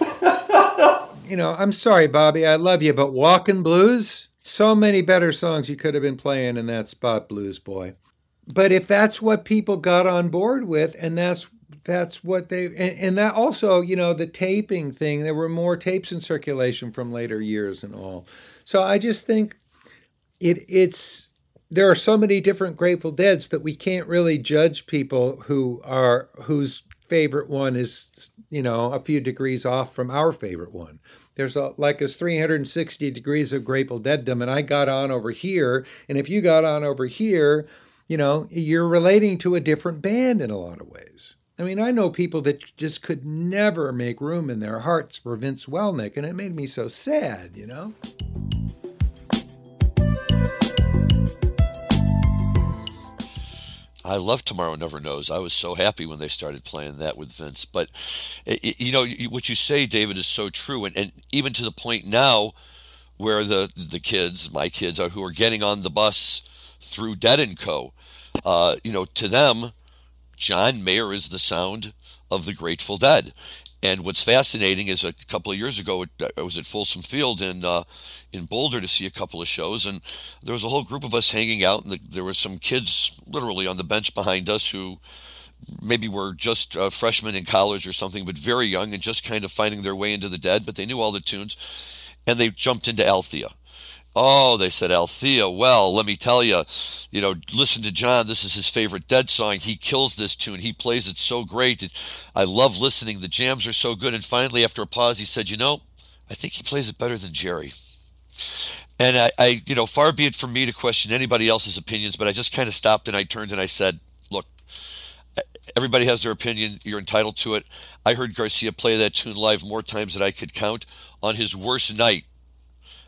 You know, I'm sorry, Bobby, I love you, but Walkin' Blues? So many better songs you could have been playing in that spot, Blues Boy. But if that's what people got on board with, and that's that's what they, and, and that also, you know, the taping thing, there were more tapes in circulation from later years and all. So I just think it it's, there are so many different Grateful Deads that we can't really judge people who are, whose favorite one is, you know, a few degrees off from our favorite one. There's a, like a three hundred sixty degrees of Grateful Deaddom, and I got on over here, and if you got on over here, you know, you're relating to a different band in a lot of ways. I mean, I know people that just could never make room in their hearts for Vince Welnick, and it made me so sad, you know? I love Tomorrow Never Knows. I was so happy when they started playing that with Vince. But, you know, what you say, David, is so true. And, and even to the point now where the, the kids, my kids, are who are getting on the bus through Dead and Co. Uh, you know, to them, John Mayer is the sound of the Grateful Dead. And what's fascinating is a couple of years ago, I was at Folsom Field in uh, in Boulder to see a couple of shows, and there was a whole group of us hanging out, and the, there were some kids literally on the bench behind us who maybe were just uh, freshmen in college or something, but very young and just kind of finding their way into the Dead, but they knew all the tunes, and they jumped into Althea. Oh, they said, Althea, well, let me tell you, you know, listen to John. This is his favorite Dead song. He kills this tune. He plays it so great. It, I love listening. The jams are so good. And finally, after a pause, he said, you know, I think he plays it better than Jerry. And I, I, you know, far be it from me to question anybody else's opinions, but I just kind of stopped and I turned and I said, look, everybody has their opinion. You're entitled to it. I heard Garcia play that tune live more times than I could count. On his worst night,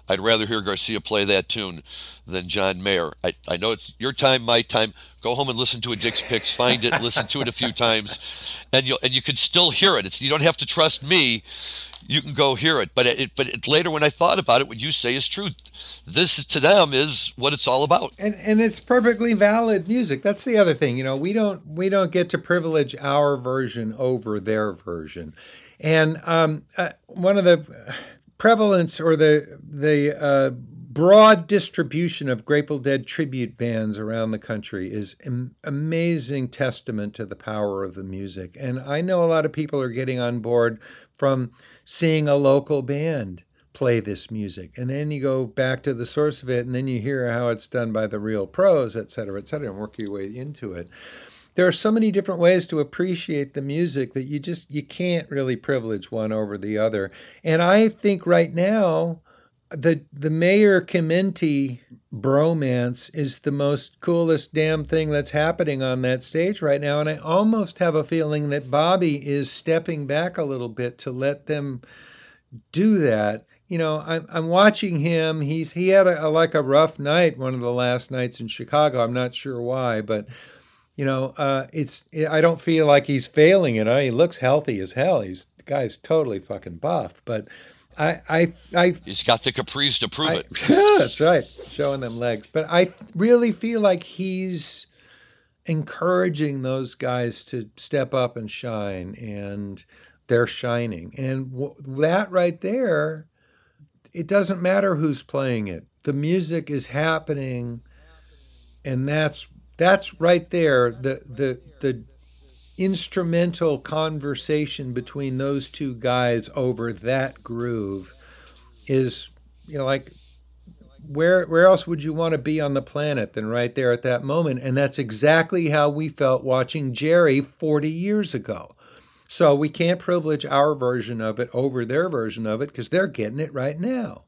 I'd rather hear Garcia play that tune than John Mayer. I, I know it's your time, my time. Go home and listen to a Dick's Picks, find it, listen to it a few times, and you and you can still hear it. It's you don't have to trust me. You can go hear it. But it but it, later when I thought about it, what you say is true. This is, to them is what it's all about. And and it's perfectly valid music. That's the other thing. You know, we don't we don't get to privilege our version over their version. And um, uh, one of the prevalence or the the uh, broad distribution of Grateful Dead tribute bands around the country is an amazing testament to the power of the music. And I know a lot of people are getting on board from seeing a local band play this music. And then you go back to the source of it, and then you hear how it's done by the real pros, et cetera, et cetera, and work your way into it. There are so many different ways to appreciate the music that you just, you can't really privilege one over the other. And I think right now, the the Mayer Chimenti bromance is the most coolest damn thing that's happening on that stage right now. And I almost have a feeling that Bobby is stepping back a little bit to let them do that. You know, I'm I'm watching him. He's he had a, a like a rough night, one of the last nights in Chicago. I'm not sure why, but you know, uh, it's I don't feel like he's failing it. I, he looks healthy as hell. He's the guy's totally fucking buff, but I I I he's got the capris to prove I, it. That's right, showing them legs. But I really feel like he's encouraging those guys to step up and shine, and they're shining. And w- that right there, it doesn't matter who's playing it. The music is happening, and that's that's right there. The the the instrumental conversation between those two guys over that groove is, you know, like where where else would you want to be on the planet than right there at that moment? And that's exactly how we felt watching Jerry forty years ago. So we can't privilege our version of it over their version of it because they're getting it right now.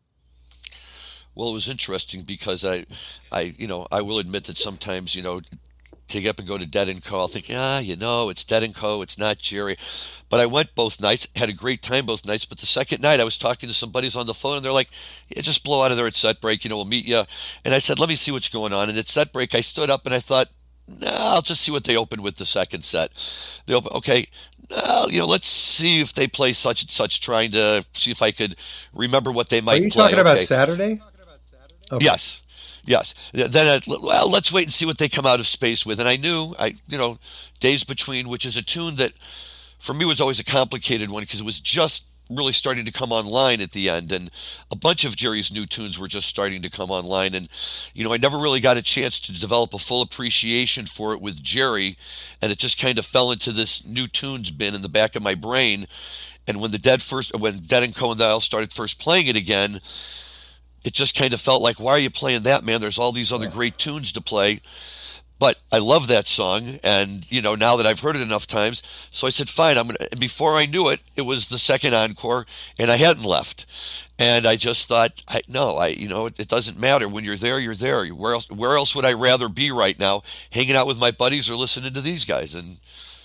Well, it was interesting because I, I, you know, I will admit that sometimes, you know, to get up and go to Dead and Co, I'll think, ah, you know, it's Dead and Co, it's not Jerry. But I went both nights, had a great time both nights. But the second night, I was talking to some buddies on the phone, and they're like, yeah, just blow out of there at set break, you know, we'll meet you. And I said, let me see what's going on. And at set break, I stood up and I thought, no, nah, I'll just see what they open with the second set. They open, okay, no, you know, let's see if they play such and such, trying to see if I could remember what they might play. Are you talking okay. about Saturday? Okay. Yes. Yes. Then, I, well, let's wait and see what they come out of space with. And I knew, I, you know, Days Between, which is a tune that for me was always a complicated one because it was just really starting to come online at the end. And a bunch of Jerry's new tunes were just starting to come online. And, you know, I never really got a chance to develop a full appreciation for it with Jerry. And it just kind of fell into this new tunes bin in the back of my brain. And when the Dead first, when Dead and Co and Dial started first playing it again, it just kind of felt like, why are you playing that, man? There's all these other great tunes to play. But I love that song, and, you know, now that I've heard it enough times, so I said, fine, I'm gonna. And before I knew it, it was the second encore, and I hadn't left. And I just thought, I, no, I, you know, it, it doesn't matter. When you're there, you're there. Where else, where else would I rather be right now, hanging out with my buddies or listening to these guys? And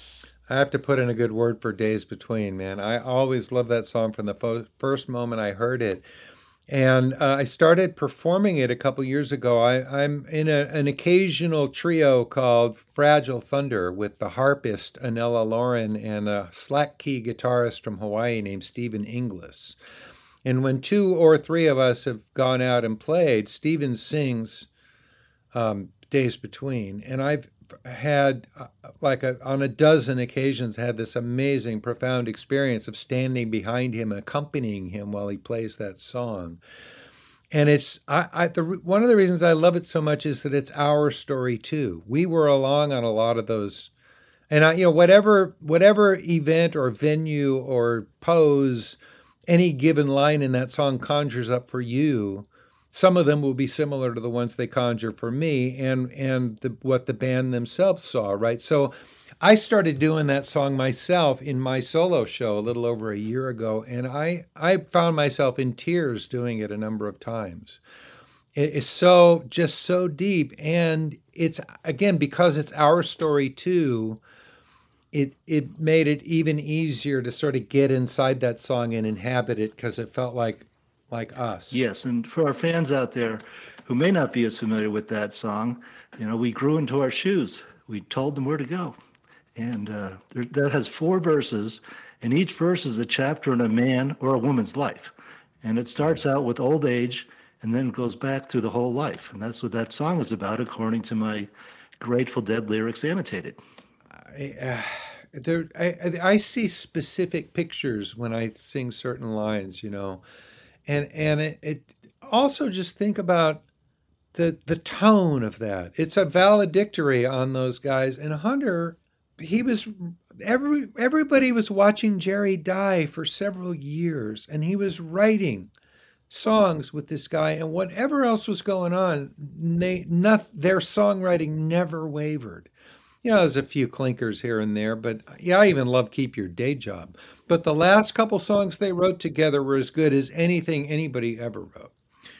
I have to put in a good word for Days Between, man. I always loved that song from the fo- first moment I heard it. And uh, I started performing it a couple years ago. I, I'm in a, an occasional trio called Fragile Thunder with the harpist Anella Lauren and a slack key guitarist from Hawaii named Stephen Inglis. And when two or three of us have gone out and played, Stephen sings um, Days Between. And I've had uh, like a, on a dozen occasions had this amazing, profound experience of standing behind him, accompanying him while he plays that song. And it's I, I the one of the reasons I love it so much is that it's our story too. We were along on a lot of those, and I, you know, whatever whatever event or venue or pose any given line in that song conjures up for you. Some of them will be similar to the ones they conjure for me and and the, what the band themselves saw, right? So I started doing that song myself in my solo show a little over a year ago, and I, I found myself in tears doing it a number of times. It is so, just so deep, and it's, again, because it's our story too, it it made it even easier to sort of get inside that song and inhabit it because it felt like like us. Yes, and for our fans out there who may not be as familiar with that song, you know, we grew into our shoes. We told them where to go. And uh, there, that has four verses, and each verse is a chapter in a man or a woman's life. And it starts out with old age and then goes back through the whole life. And that's what that song is about, according to my Grateful Dead lyrics annotated. I, uh, there, I, I see specific pictures when I sing certain lines, you know, and and it, it also just think about the the tone of that. It's a valedictory on those guys. And Hunter, he was every everybody was watching Jerry die for several years, and he was writing songs with this guy, and whatever else was going on, they not their songwriting never wavered. You know, there's a few clinkers here and there, but yeah, I even love Keep Your Day Job. But the last couple songs they wrote together were as good as anything anybody ever wrote.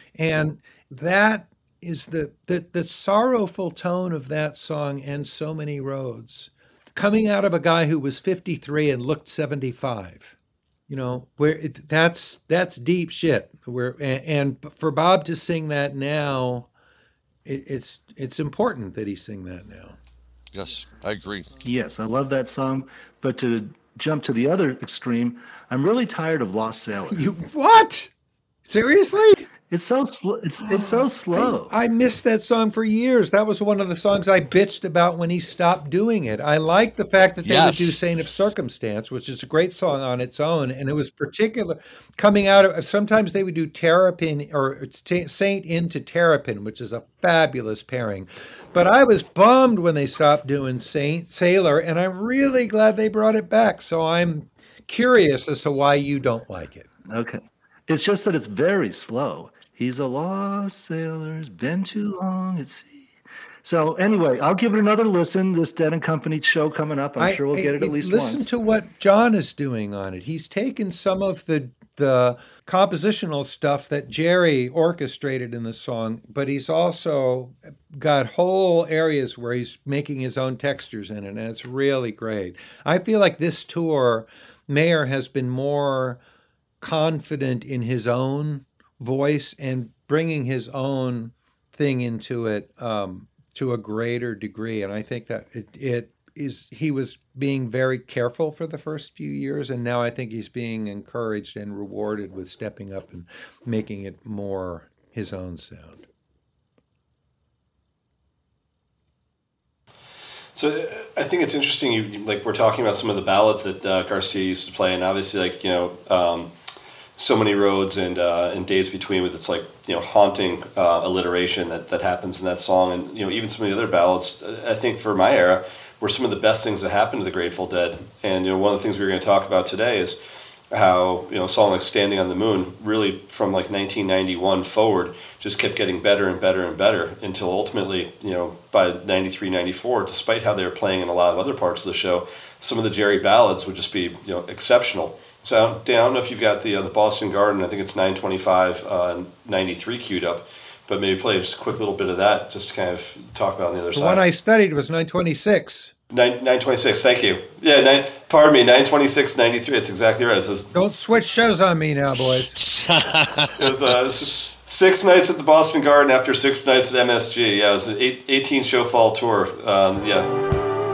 And that is the the, the sorrowful tone of that song, And So Many Roads, coming out of a guy who was fifty-three and looked seventy-five. You know, where it, that's that's deep shit. Where and, and for Bob to sing that now, it, it's it's important that he sing that now. Yes, I agree. Yes, I love that song. But to jump to the other extreme, I'm really tired of Lost Sailor. You what? Seriously? It's so sl- it's it's so slow. I, I missed that song for years. That was one of the songs I bitched about when he stopped doing it. I like the fact that they Yes. would do Saint of Circumstance, which is a great song on its own, and it was particular coming out of. Sometimes they would do Terrapin or T- Saint into Terrapin, which is a fabulous pairing. But I was bummed when they stopped doing Saint Sailor, and I'm really glad they brought it back. So I'm curious as to why you don't like it. Okay. It's just that it's very slow. He's a lost sailor, it's been too long at sea. So anyway, I'll give it another listen. This Dead and Company show coming up. I'm I- sure we'll get it I- at least listen once. to what John is doing on it. He's taken some of the the compositional stuff that Jerry orchestrated in the song, but he's also got whole areas where he's making his own textures in it, and it's really great. I feel like this tour, Mayer has been more confident in his own voice and bringing his own thing into it um, to a greater degree. And I think that it, it is, he was being very careful for the first few years. And now I think he's being encouraged and rewarded with stepping up and making it more his own sound. So I think it's interesting. You, you like we're talking about some of the ballads that uh, Garcia used to play, and obviously, like you know, um, So Many Roads and uh, and Days Between, with its like you know haunting uh, alliteration that, that happens in that song, and you know even some of the other ballads. I think for my era were some of the best things that happened to the Grateful Dead, and you know one of the things we were going to talk about today is how you know a song like Standing on the Moon really from like nineteen ninety-one forward just kept getting better and better and better until ultimately you know by ninety-three ninety-four, despite how they were playing in a lot of other parts of the show, some of the Jerry ballads would just be you know exceptional. So Dan, I don't know if you've got the uh, the Boston Garden, I think it's nine twenty-five uh, ninety-three queued up, but maybe play just a quick little bit of that just to kind of talk about on the other The side. one I studied was nine twenty-six. Nine nine twenty six. Thank you. Yeah, nine. Pardon me. Nine twenty six ninety three. It's exactly right. So it's, Don't switch shows on me now, boys. it was uh, s- six nights at the Boston Garden after six nights at M S G. Yeah, it was an eight, eighteen show fall tour. Um, yeah.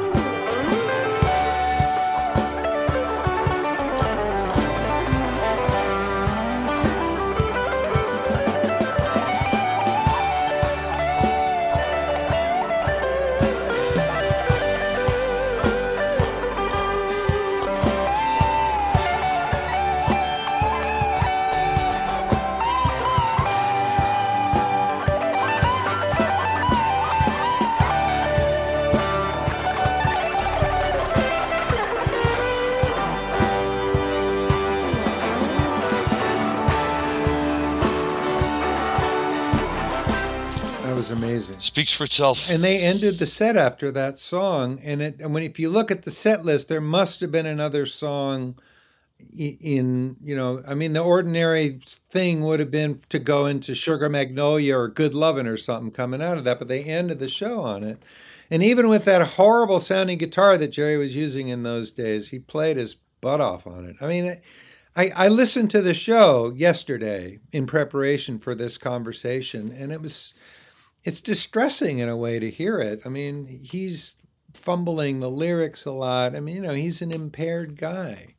That was amazing. Speaks for itself. And they ended the set after that song. And it, and when if you look at the set list, there must have been another song i- in, you know, I mean, the ordinary thing would have been to go into Sugar Magnolia or Good Lovin' or something coming out of that, but they ended the show on it. And even with that horrible sounding guitar that Jerry was using in those days, he played his butt off on it. I mean, I, I listened to the show yesterday in preparation for this conversation, and it was it's distressing in a way to hear it. I mean, he's fumbling the lyrics a lot. I mean, you know, he's an impaired guy.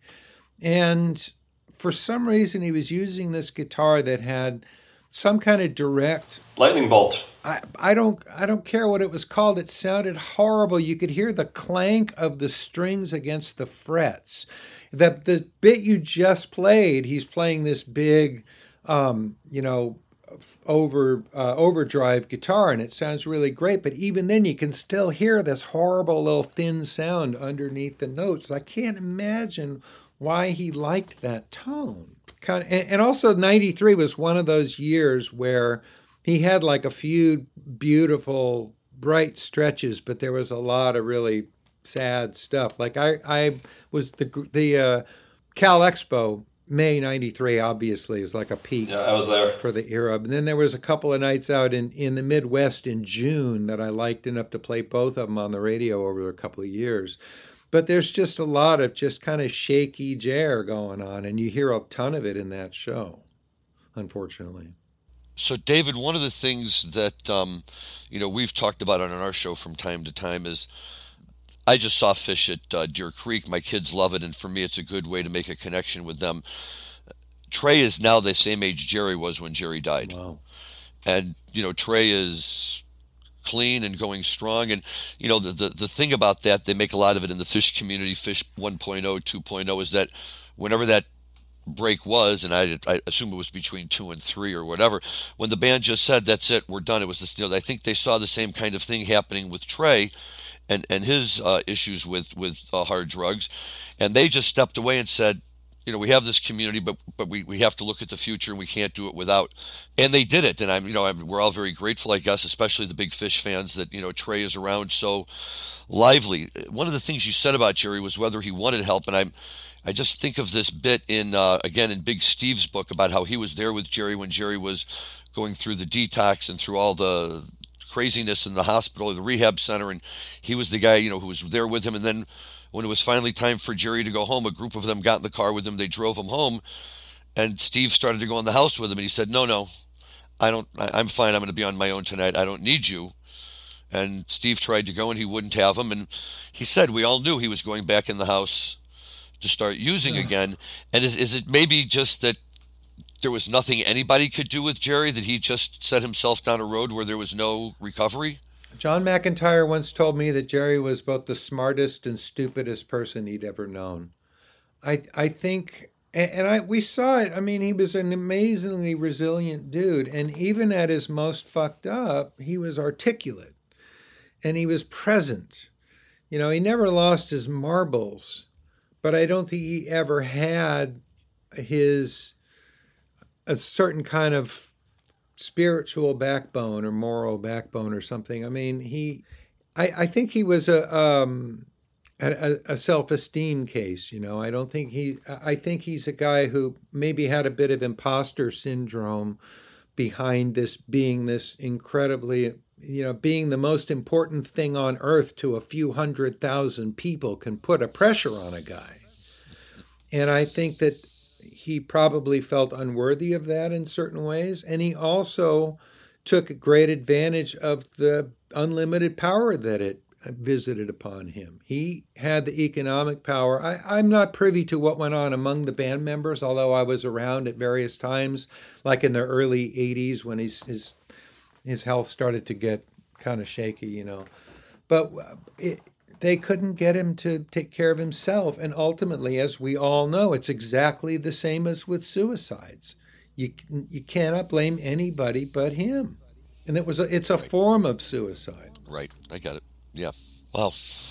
And for some reason, he was using this guitar that had some kind of direct lightning bolt. I, I don't I don't care what it was called. It sounded horrible. You could hear the clank of the strings against the frets. The the bit you just played, he's playing this big, um, you know, over uh, overdrive guitar, and it sounds really great. But even then, you can still hear this horrible little thin sound underneath the notes. I can't imagine why he liked that tone. Kind of, and, and also, ninety-three was one of those years where he had like a few beautiful, bright stretches, but there was a lot of really sad stuff. Like I, I was the the uh, Cal Expo. May ninety-three obviously is like a peak. Yeah, I was there. For the era. And then there was a couple of nights out in, in the Midwest in June that I liked enough to play both of them on the radio over a couple of years. But there's just a lot of just kind of shaky jar going on, and you hear a ton of it in that show, unfortunately. So, David, one of the things that, um, you know, we've talked about on our show from time to time is I just saw Phish at uh, Deer Creek. My kids love it, and for me, it's a good way to make a connection with them. Trey is now the same age Jerry was when Jerry died. Wow. And, you know, Trey is clean and going strong. And, you know, the, the, the thing about that, they make a lot of it in the Phish community, Phish one point oh, two point oh, is that whenever that break was, and I, I assume it was between two and three or whatever, when the band just said, that's it, we're done, it was this, you know, I think they saw the same kind of thing happening with Trey and and his uh, issues with with uh, hard drugs, and they just stepped away and said, you know, we have this community, but but we, we have to look at the future, and we can't do it without. And they did it, and I'm you know I'm, we're all very grateful, I guess, especially the big Phish fans, that you know Trey is around so lively. One of the things you said about Jerry was whether he wanted help, and I'm I just think of this bit in uh, again in Big Steve's book about how he was there with Jerry when Jerry was going through the detox and through all the craziness in the hospital or the rehab center, and he was the guy, you know, who was there with him. And then when it was finally time for Jerry to go home, a group of them got in the car with him. They drove him home, and Steve started to go in the house with him, and he said, no, no, I don't, I, I'm fine. I'm going to be on my own tonight. I don't need you. And Steve tried to go, and he wouldn't have him. And he said, we all knew he was going back in the house to start using again. And is, is it maybe just that there was nothing anybody could do with Jerry, that he just set himself down a road where there was no recovery? John McIntyre once told me that Jerry was both the smartest and stupidest person he'd ever known. I I think, and I we saw it. I mean, he was an amazingly resilient dude, and even at his most fucked up, he was articulate, and he was present. You know, he never lost his marbles, but I don't think he ever had his a certain kind of spiritual backbone or moral backbone or something. I mean, he, I, I think he was a, um, a, a self-esteem case, you know. I don't think he, I think he's a guy who maybe had a bit of imposter syndrome behind this being this incredibly, you know, being the most important thing on earth to a few hundred thousand people can put a pressure on a guy. And I think that he probably felt unworthy of that in certain ways. And he also took great advantage of the unlimited power that it visited upon him. He had the economic power. I, I'm not privy to what went on among the band members, although I was around at various times, like in the early eighties when his his, his health started to get kind of shaky, you know. But it, they couldn't get him to take care of himself. And ultimately, as we all know, it's exactly the same as with suicides. You you cannot blame anybody but him. And it was a, it's a right. form of suicide. Right. I got it. Yeah. Wow.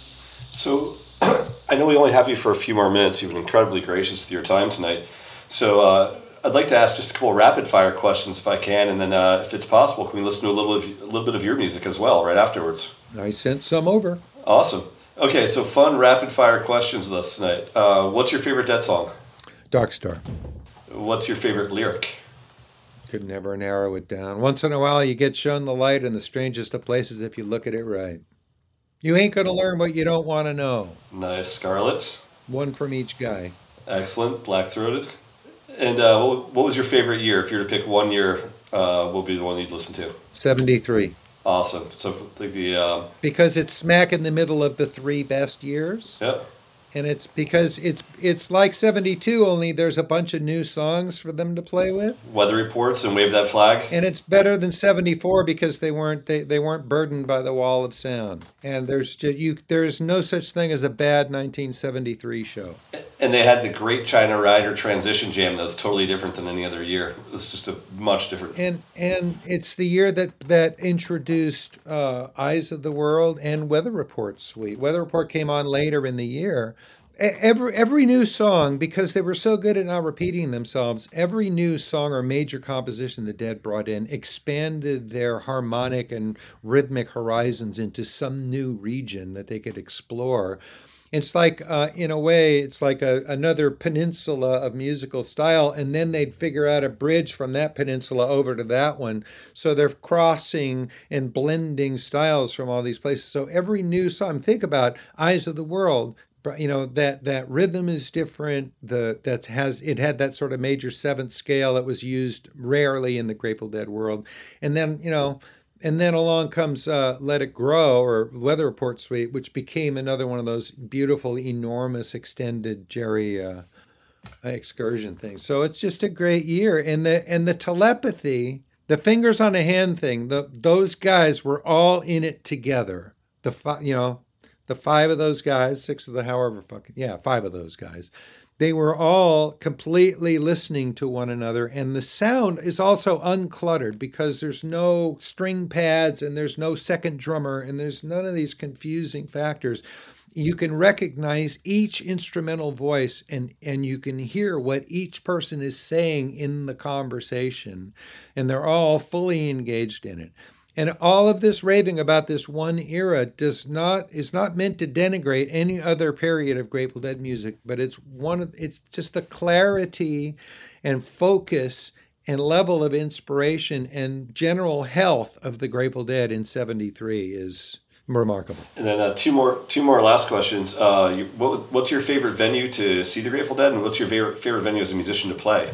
So I know we only have you for a few more minutes. You've been incredibly gracious with your time tonight. So uh, I'd like to ask just a couple of rapid fire questions if I can. And then uh, if it's possible, can we listen to a little, of, a little bit of your music as well right afterwards? I sent some over. Awesome. Okay, so fun rapid fire questions with us tonight. Uh, what's your favorite Dead song? Dark Star. What's your favorite lyric? Could never narrow it down. Once in a while you get shown the light in the strangest of places if you look at it right. You ain't going to learn what you don't want to know. Nice. Scarlet? One from each guy. Excellent. Black-throated? And uh, what, what was your favorite year? If you were to pick one year, uh, what would be the one you'd listen to? seventy-three. Awesome. So like the um, Because it's smack in the middle of the three best years. yeah. And it's because it's it's like seventy-two, only there's a bunch of new songs for them to play with. Weather reports and wave that flag. And it's better than seventy-four because they weren't they, they weren't burdened by the wall of sound. And there's just, you there's no such thing as a bad nineteen seventy-three show. And they had the Great China Rider transition jam that's totally different than any other year. It's just a much different. And and it's the year that that introduced uh, Eyes of the World and Weather Report suite. Weather Report came on later in the year. Every every new song, because they were so good at not repeating themselves, every new song or major composition the Dead brought in expanded their harmonic and rhythmic horizons into some new region that they could explore. It's like, uh, in a way, it's like a, another peninsula of musical style, and then they'd figure out a bridge from that peninsula over to that one. So they're crossing and blending styles from all these places. So every new song, think about Eyes of the World. You know, that that rhythm is different. The that has it had that sort of major seventh scale that was used rarely in the Grateful Dead world. And then, you know, and then along comes uh, Let It Grow or Weather Report Suite, which became another one of those beautiful, enormous, extended Jerry uh, excursion things. So it's just a great year. And the and the telepathy, the fingers on a hand thing, the those guys were all in it together. The fi- you know. The five of those guys, six of the however fucking, yeah, five of those guys, they were all completely listening to one another. And the sound is also uncluttered because there's no string pads and there's no second drummer and there's none of these confusing factors. You can recognize each instrumental voice and, and you can hear what each person is saying in the conversation. And they're all fully engaged in it. And all of this raving about this one era does not is not meant to denigrate any other period of Grateful Dead music, but it's one of it's just the clarity and focus and level of inspiration and general health of the Grateful Dead in seventy-three is remarkable. And then uh, two more two more last questions. Uh, you, what, what's your favorite venue to see the Grateful Dead, and what's your favorite favorite venue as a musician to play?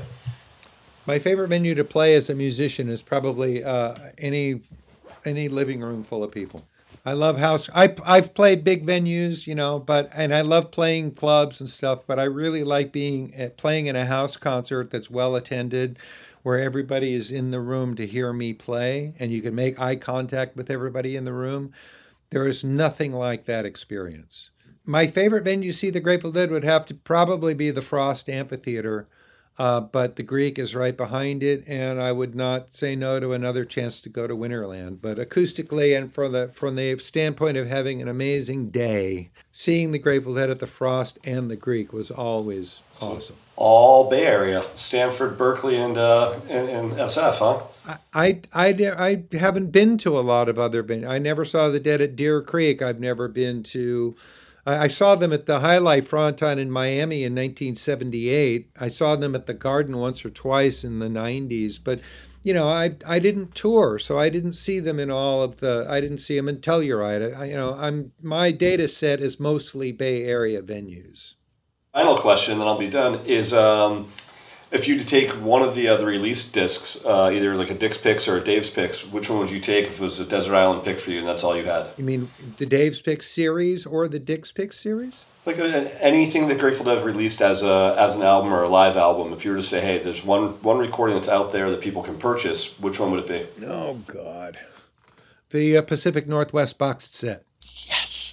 My favorite venue to play as a musician is probably uh, any. any living room full of people. I love house. I, I've played big venues, you know, but, and I love playing clubs and stuff, but I really like being at, playing in a house concert that's well attended, where everybody is in the room to hear me play and you can make eye contact with everybody in the room. There is nothing like that experience. My favorite venue to see the Grateful Dead would have to probably be the Frost Amphitheater. Uh, but the Greek is right behind it, and I would not say no to another chance to go to Winterland. But acoustically and from the from the standpoint of having an amazing day, seeing the Grateful Dead at the Frost and the Greek was always so awesome. All Bay Area, Stanford, Berkeley, and uh, and, and S F, huh? I, I, I, I haven't been to a lot of other venues. I never saw the Dead at Deer Creek. I've never been to... I saw them at the High Life Fronton in Miami in nineteen seventy-eight. I saw them at the Garden once or twice in the nineties. But, you know, I I didn't tour, so I didn't see them in all of the. I didn't see them in Telluride. I, you know, I'm my data set is mostly Bay Area venues. Final question, then I'll be done. Is um, if you to take one of the other released discs, uh, either like a Dick's Picks or a Dave's Picks, which one would you take if it was a Desert Island pick for you and that's all you had? You mean the Dave's Picks series or the Dick's Picks series? Like a, anything that Grateful Dead have released as a as an album or a live album. If you were to say, hey, there's one one recording that's out there that people can purchase, which one would it be? Oh God, the uh, Pacific Northwest boxed set. Yes,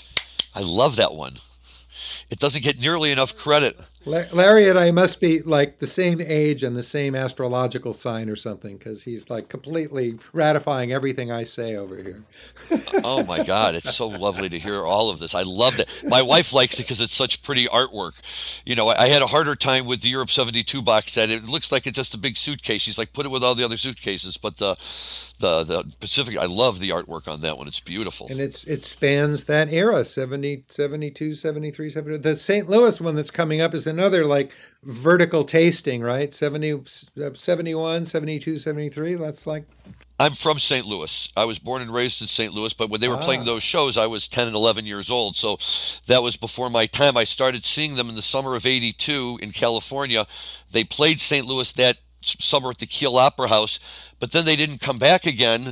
I love that one. It doesn't get nearly enough credit. Larry and I must be like the same age and the same astrological sign or something, because he's like completely ratifying everything I say over here. Oh my God, it's so lovely to hear all of this. I love it. My wife likes it because it's such pretty artwork. You know, I, I had a harder time with the Europe seventy-two box set. It looks like it's just a big suitcase. She's like, put it with all the other suitcases. But the the the Pacific, I love the artwork on that one. It's beautiful. And it's it spans that era, seventy, seventy-two, seventy-three, seventy. The Saint Louis one that's coming up is another like vertical tasting, right? seventy, seventy-one, seventy-two, seventy-three. That's like I'm from Saint Louis. I was born and raised in Saint Louis, but when they were Ah. playing those shows, I was ten and eleven years old. So that was before my time. I started seeing them in the summer of eighty-two in California. They played Saint Louis that summer at the Kiel Opera House, but then they didn't come back again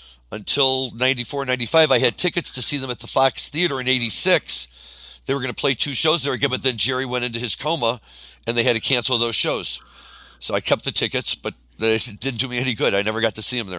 until ninety-four, ninety-five. I had tickets to see them at the Fox Theater in eighty-six. They were going to play two shows there again, but then Jerry went into his coma, and they had to cancel those shows. So I kept the tickets, but they didn't do me any good. I never got to see him there.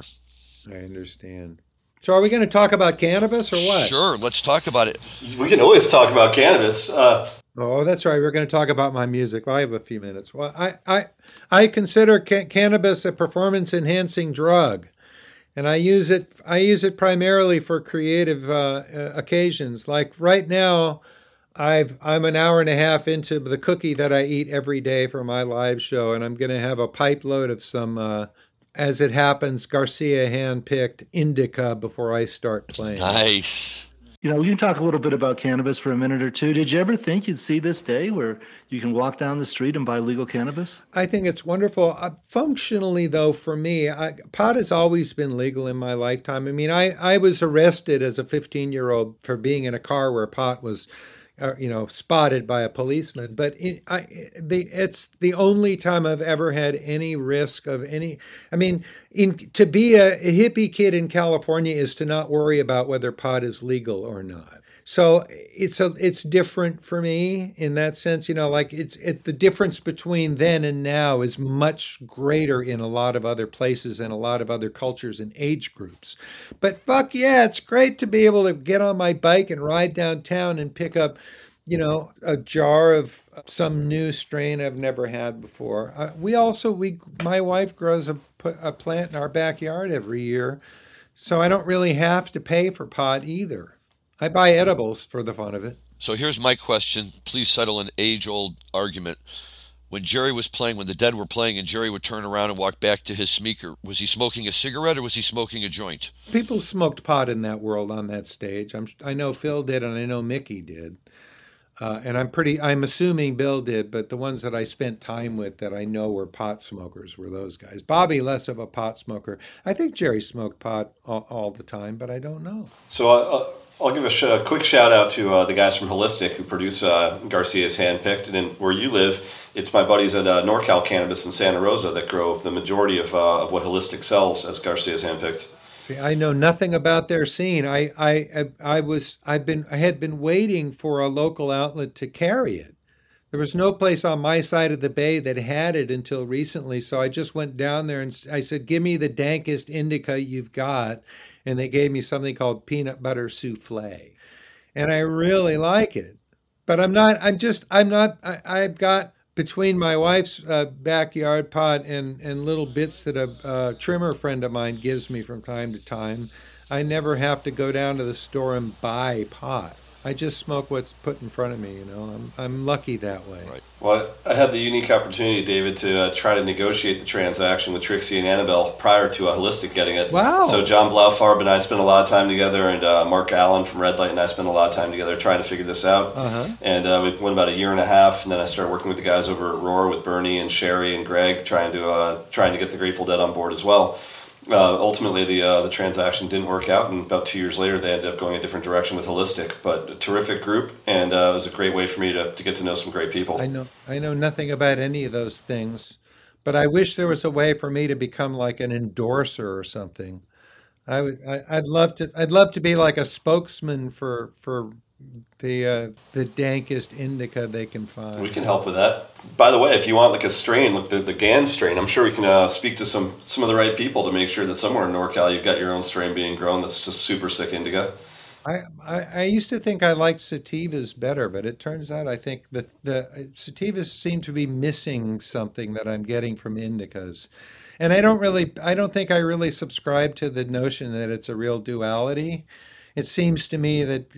I understand. So are we going to talk about cannabis or what? Sure, let's talk about it. We can always talk about cannabis. Uh, Oh, that's right. We're going to talk about my music. Well, I have a few minutes. Well, I I, I consider ca- cannabis a performance-enhancing drug, and I use it. I use it primarily for creative uh, uh, occasions. Like right now, I've I'm an hour and a half into the cookie that I eat every day for my live show, and I'm going to have a pipe load of some, uh, as it happens, Garcia hand-picked indica before I start playing. Nice. You know, we can talk a little bit about cannabis for a minute or two. Did you ever think you'd see this day where you can walk down the street and buy legal cannabis? I think it's wonderful. Uh, functionally, though, for me, I, pot has always been legal in my lifetime. I mean, I, I was arrested as a fifteen-year-old for being in a car where pot was, uh, you know, spotted by a policeman. But it, I, the, it's the only time I've ever had any risk of any. I mean, in, to be a, a hippie kid in California is to not worry about whether pot is legal or not. So it's a it's different for me in that sense, you know, like it's it the difference between then and now is much greater in a lot of other places and a lot of other cultures and age groups. But fuck yeah, it's great to be able to get on my bike and ride downtown and pick up, you know, a jar of some new strain I've never had before. Uh, we also we my wife grows a a plant in our backyard every year, so I don't really have to pay for pot either. I buy edibles for the fun of it. So here's my question. Please settle an age-old argument. When Jerry was playing, when the Dead were playing, and Jerry would turn around and walk back to his sneaker, was he smoking a cigarette or was he smoking a joint? People smoked pot in that world on that stage. I'm, I know Phil did, and I know Mickey did. Uh, and I'm pretty, I'm assuming Bill did, but the ones that I spent time with that I know were pot smokers were those guys. Bobby, less of a pot smoker. I think Jerry smoked pot all, all the time, but I don't know. so uh, I'll give a, sh- a quick shout out to uh, the guys from Holistic who produce uh, Garcia's Handpicked. And in, where you live, it's my buddies at uh, NorCal Cannabis in Santa Rosa that grow the majority of, uh, of what Holistic sells as Garcia's Handpicked. See, I know nothing about their scene. I, I, I was, I've been, I had been waiting for a local outlet to carry it. There was no place on my side of the bay that had it until recently. So I just went down there and I said, "Give me the dankest indica you've got," and they gave me something called peanut butter souffle, and I really like it. But I'm not. I'm just. I'm not. I, I've got. Between my wife's uh, backyard pot and, and little bits that a uh, trimmer friend of mine gives me from time to time, I never have to go down to the store and buy pot. I just smoke what's put in front of me, you know. I'm I'm lucky that way. Right. Well, I had the unique opportunity, David, to uh, try to negotiate the transaction with Trixie and Annabelle prior to uh, Holistic getting it. Wow. So John Blaufarb and I spent a lot of time together, and uh, Mark Allen from Red Light and I spent a lot of time together trying to figure this out. Uh-huh. And uh, we went about a year and a half, and then I started working with the guys over at Roar with Bernie and Sherry and Greg, trying to uh, trying to get the Grateful Dead on board as well. Uh, ultimately, the uh, the transaction didn't work out, and about two years later, they ended up going a different direction with Holistic. But a terrific group, and uh, it was a great way for me to, to get to know some great people. I know I know nothing about any of those things, but I wish there was a way for me to become like an endorser or something. I would I, I'd love to I'd love to be like a spokesman for for the uh, the dankest indica they can find. We can help with that. By the way, if you want like a strain, like the, the Gan strain, I'm sure we can uh, speak to some some of the right people to make sure that somewhere in NorCal you've got your own strain being grown that's just super sick indica. I, I, I used to think I liked sativas better, but it turns out I think the, the sativas seem to be missing something that I'm getting from indicas. And I don't really, I don't think I really subscribe to the notion that it's a real duality. It seems to me that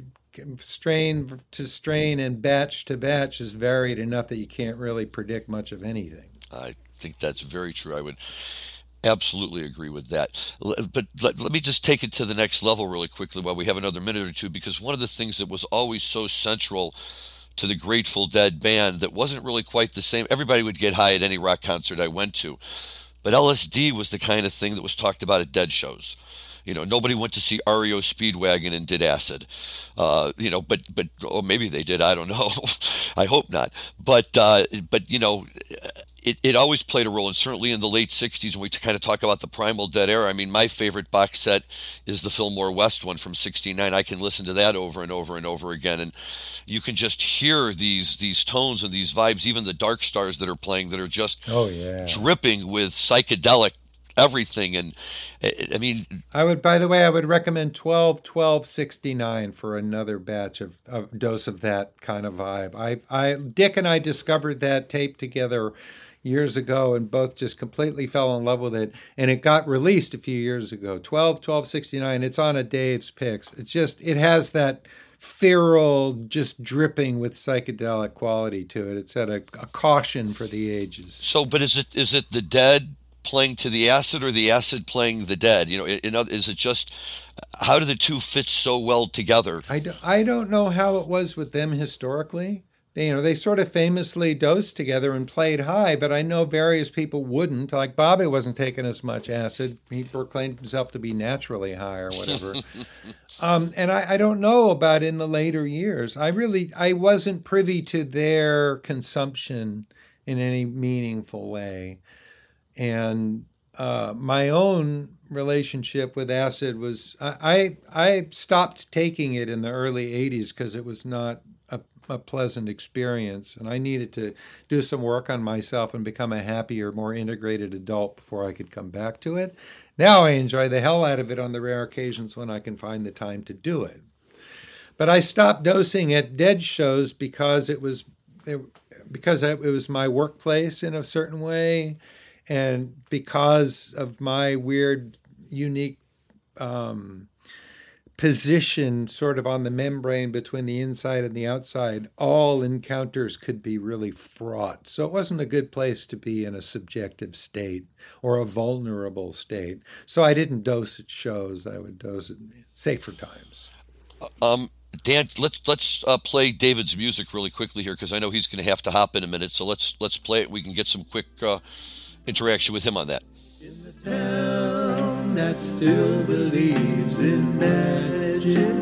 strain to strain and batch to batch is varied enough that you can't really predict much of anything. I think that's very true. I would absolutely agree with that. But let, let me just take it to the next level really quickly while we have another minute or two, because one of the things that was always so central to the Grateful Dead band that wasn't really quite the same. Everybody would get high at any rock concert I went to. but L S D was the kind of thing that was talked about at Dead shows. You know, nobody went to see R E O Speedwagon and did acid. Uh, you know, but but or maybe they did. I don't know. I hope not. But uh, but you know, it, it always played a role, and certainly in the late sixties when we kind of talk about the Primal Dead era. I mean, my favorite box set is the Fillmore West one from sixty-nine. I can listen to that over and over and over again, and you can just hear these these tones and these vibes, even the Dark Stars that are playing, that are just oh yeah dripping with psychedelic everything. And I mean, I would, by the way, I would recommend twelve twelve sixty-nine for another batch of a dose of that kind of vibe. I, I, Dick and I discovered that tape together years ago and both just completely fell in love with it. And it got released a few years ago. twelve twelve sixty-nine. It's on a Dave's Picks. It's just, it has that feral, just dripping with psychedelic quality to it. It's at a, a caution for the ages. So, but is it is it the Dead playing to the acid, or the acid playing the Dead? You know, in other, is it just, how do the two fit so well together? I, do, I don't know how it was with them historically. They, you know, they sort of famously dosed together and played high, but I know various people wouldn't. Like Bobby wasn't taking as much acid. He proclaimed himself to be naturally high or whatever. um, and I, I don't know about in the later years. I really, I wasn't privy to their consumption in any meaningful way. And uh, my own relationship with acid was, I, I I stopped taking it in the early eighties because it was not a, a pleasant experience. And I needed to do some work on myself and become a happier, more integrated adult before I could come back to it. Now I enjoy the hell out of it on the rare occasions when I can find the time to do it. But I stopped dosing at Dead shows because it was, it, because it was my workplace in a certain way. And because of my weird, unique um, position sort of on the membrane between the inside and the outside, all encounters could be really fraught. So it wasn't a good place to be in a subjective state or a vulnerable state. So I didn't dose at shows. I would dose at safer times. Um, Dan, let's let's uh, play David's music really quickly here, because I know he's going to have to hop in a minute. So let's let's play it. We can get some quick Uh, interaction with him on that. In the town that still believes in magic,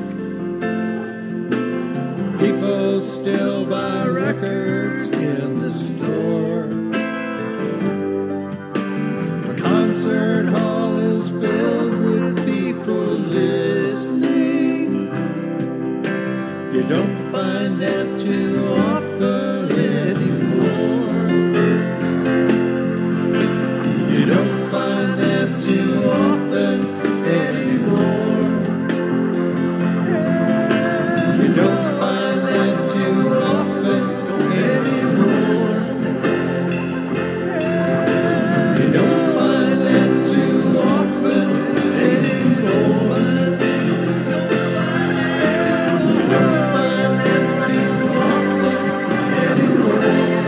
people still buy records in the store. The concert hall is filled with people listening. You don't find that too often anymore. You don't find that too often anymore. You don't find that too often anymore. You don't find that too often anymore. You don't find that too often anymore.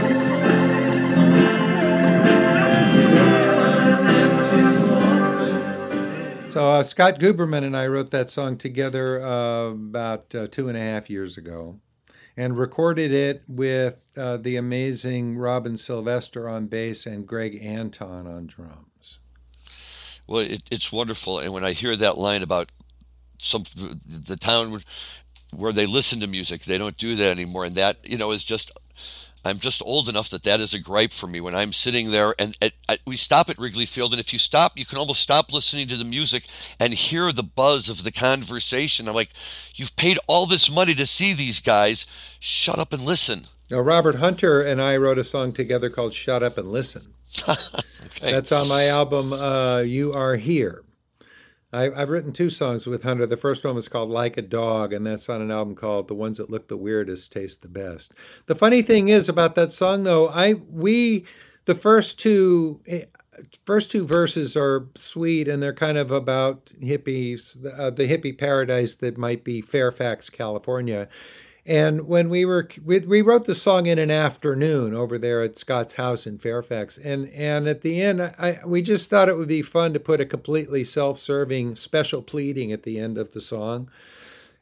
So uh, Scott Guberman and I wrote that song together uh, about uh, two and a half years ago and recorded it with uh, the amazing Robin Sylvester on bass and Greg Anton on drums. Well, it, it's wonderful. And when I hear that line about some the town where they listen to music, they don't do that anymore. And that, you know, is just, I'm just old enough that that is a gripe for me when I'm sitting there and at, at, we stop at Wrigley Field, and if you stop, you can almost stop listening to the music and hear the buzz of the conversation. I'm like, you've paid all this money to see these guys. Shut up and listen. Now, Robert Hunter and I wrote a song together called Shut Up and Listen. Okay. That's on my album, uh, You Are Here. I, I've written two songs with Hunter. The first one was called Like a Dog, and that's on an album called The Ones That Look the Weirdest Taste the Best. The funny thing is about that song, though, I we the first two first two verses are sweet, and they're kind of about hippies, uh, the hippie paradise that might be Fairfax, California. And when we were, we, we wrote the song in an afternoon over there at Scott's house in Fairfax. And and at the end, I, we just thought it would be fun to put a completely self-serving special pleading at the end of the song.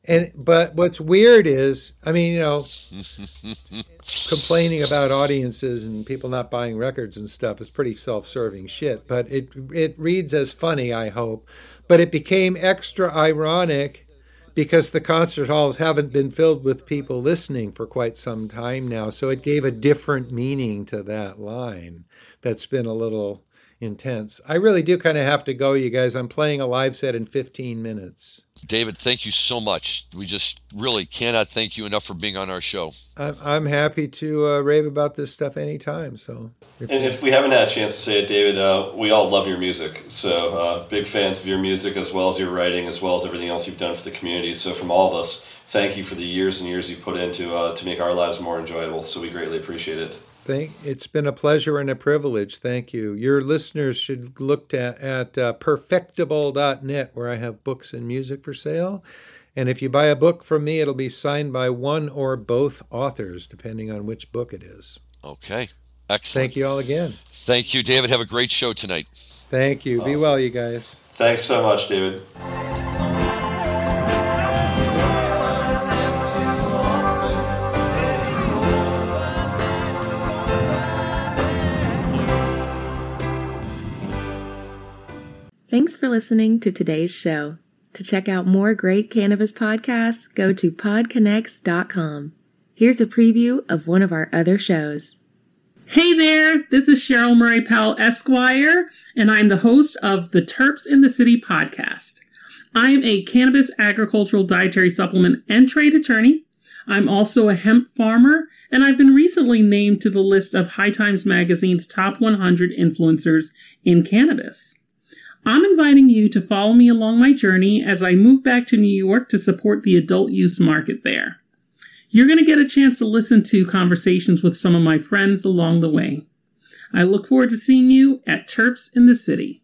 And but what's weird is, I mean, you know, complaining about audiences and people not buying records and stuff is pretty self-serving shit. But it it reads as funny, I hope. But it became extra ironic because the concert halls haven't been filled with people listening for quite some time now. So it gave a different meaning to that line that's been a little intense. I really do kind of have to go, you guys. I'm playing a live set in fifteen minutes. David, thank you so much. We just really cannot thank you enough for being on our show. I'm, I'm happy to uh, rave about this stuff anytime. So, and if we haven't had a chance to say it, David, uh, we all love your music. So uh, big fans of your music as well as your writing, as well as everything else you've done for the community. So from all of us, thank you for the years and years you've put into uh, to make our lives more enjoyable. So we greatly appreciate it. Thank, it's been a pleasure and a privilege. Thank you. Your listeners should look at, at uh, perfectible dot net, where I have books and music for sale. And if you buy a book from me, it'll be signed by one or both authors, depending on which book it is. Okay. Excellent. Thank you all again. Thank you, David. Have a great show tonight. Thank you. Awesome. Be well, you guys. Thanks so much, David. Thanks for listening to today's show. To check out more great cannabis podcasts, go to pod connects dot com. Here's a preview of one of our other shows. Hey there, this is Cheryl Murray Powell Esquire, and I'm the host of the Terps in the City podcast. I'm a cannabis agricultural dietary supplement and trade attorney. I'm also a hemp farmer, and I've been recently named to the list of High Times Magazine's top one hundred influencers in cannabis. I'm inviting you to follow me along my journey as I move back to New York to support the adult use market there. You're going to get a chance to listen to conversations with some of my friends along the way. I look forward to seeing you at Terps in the City.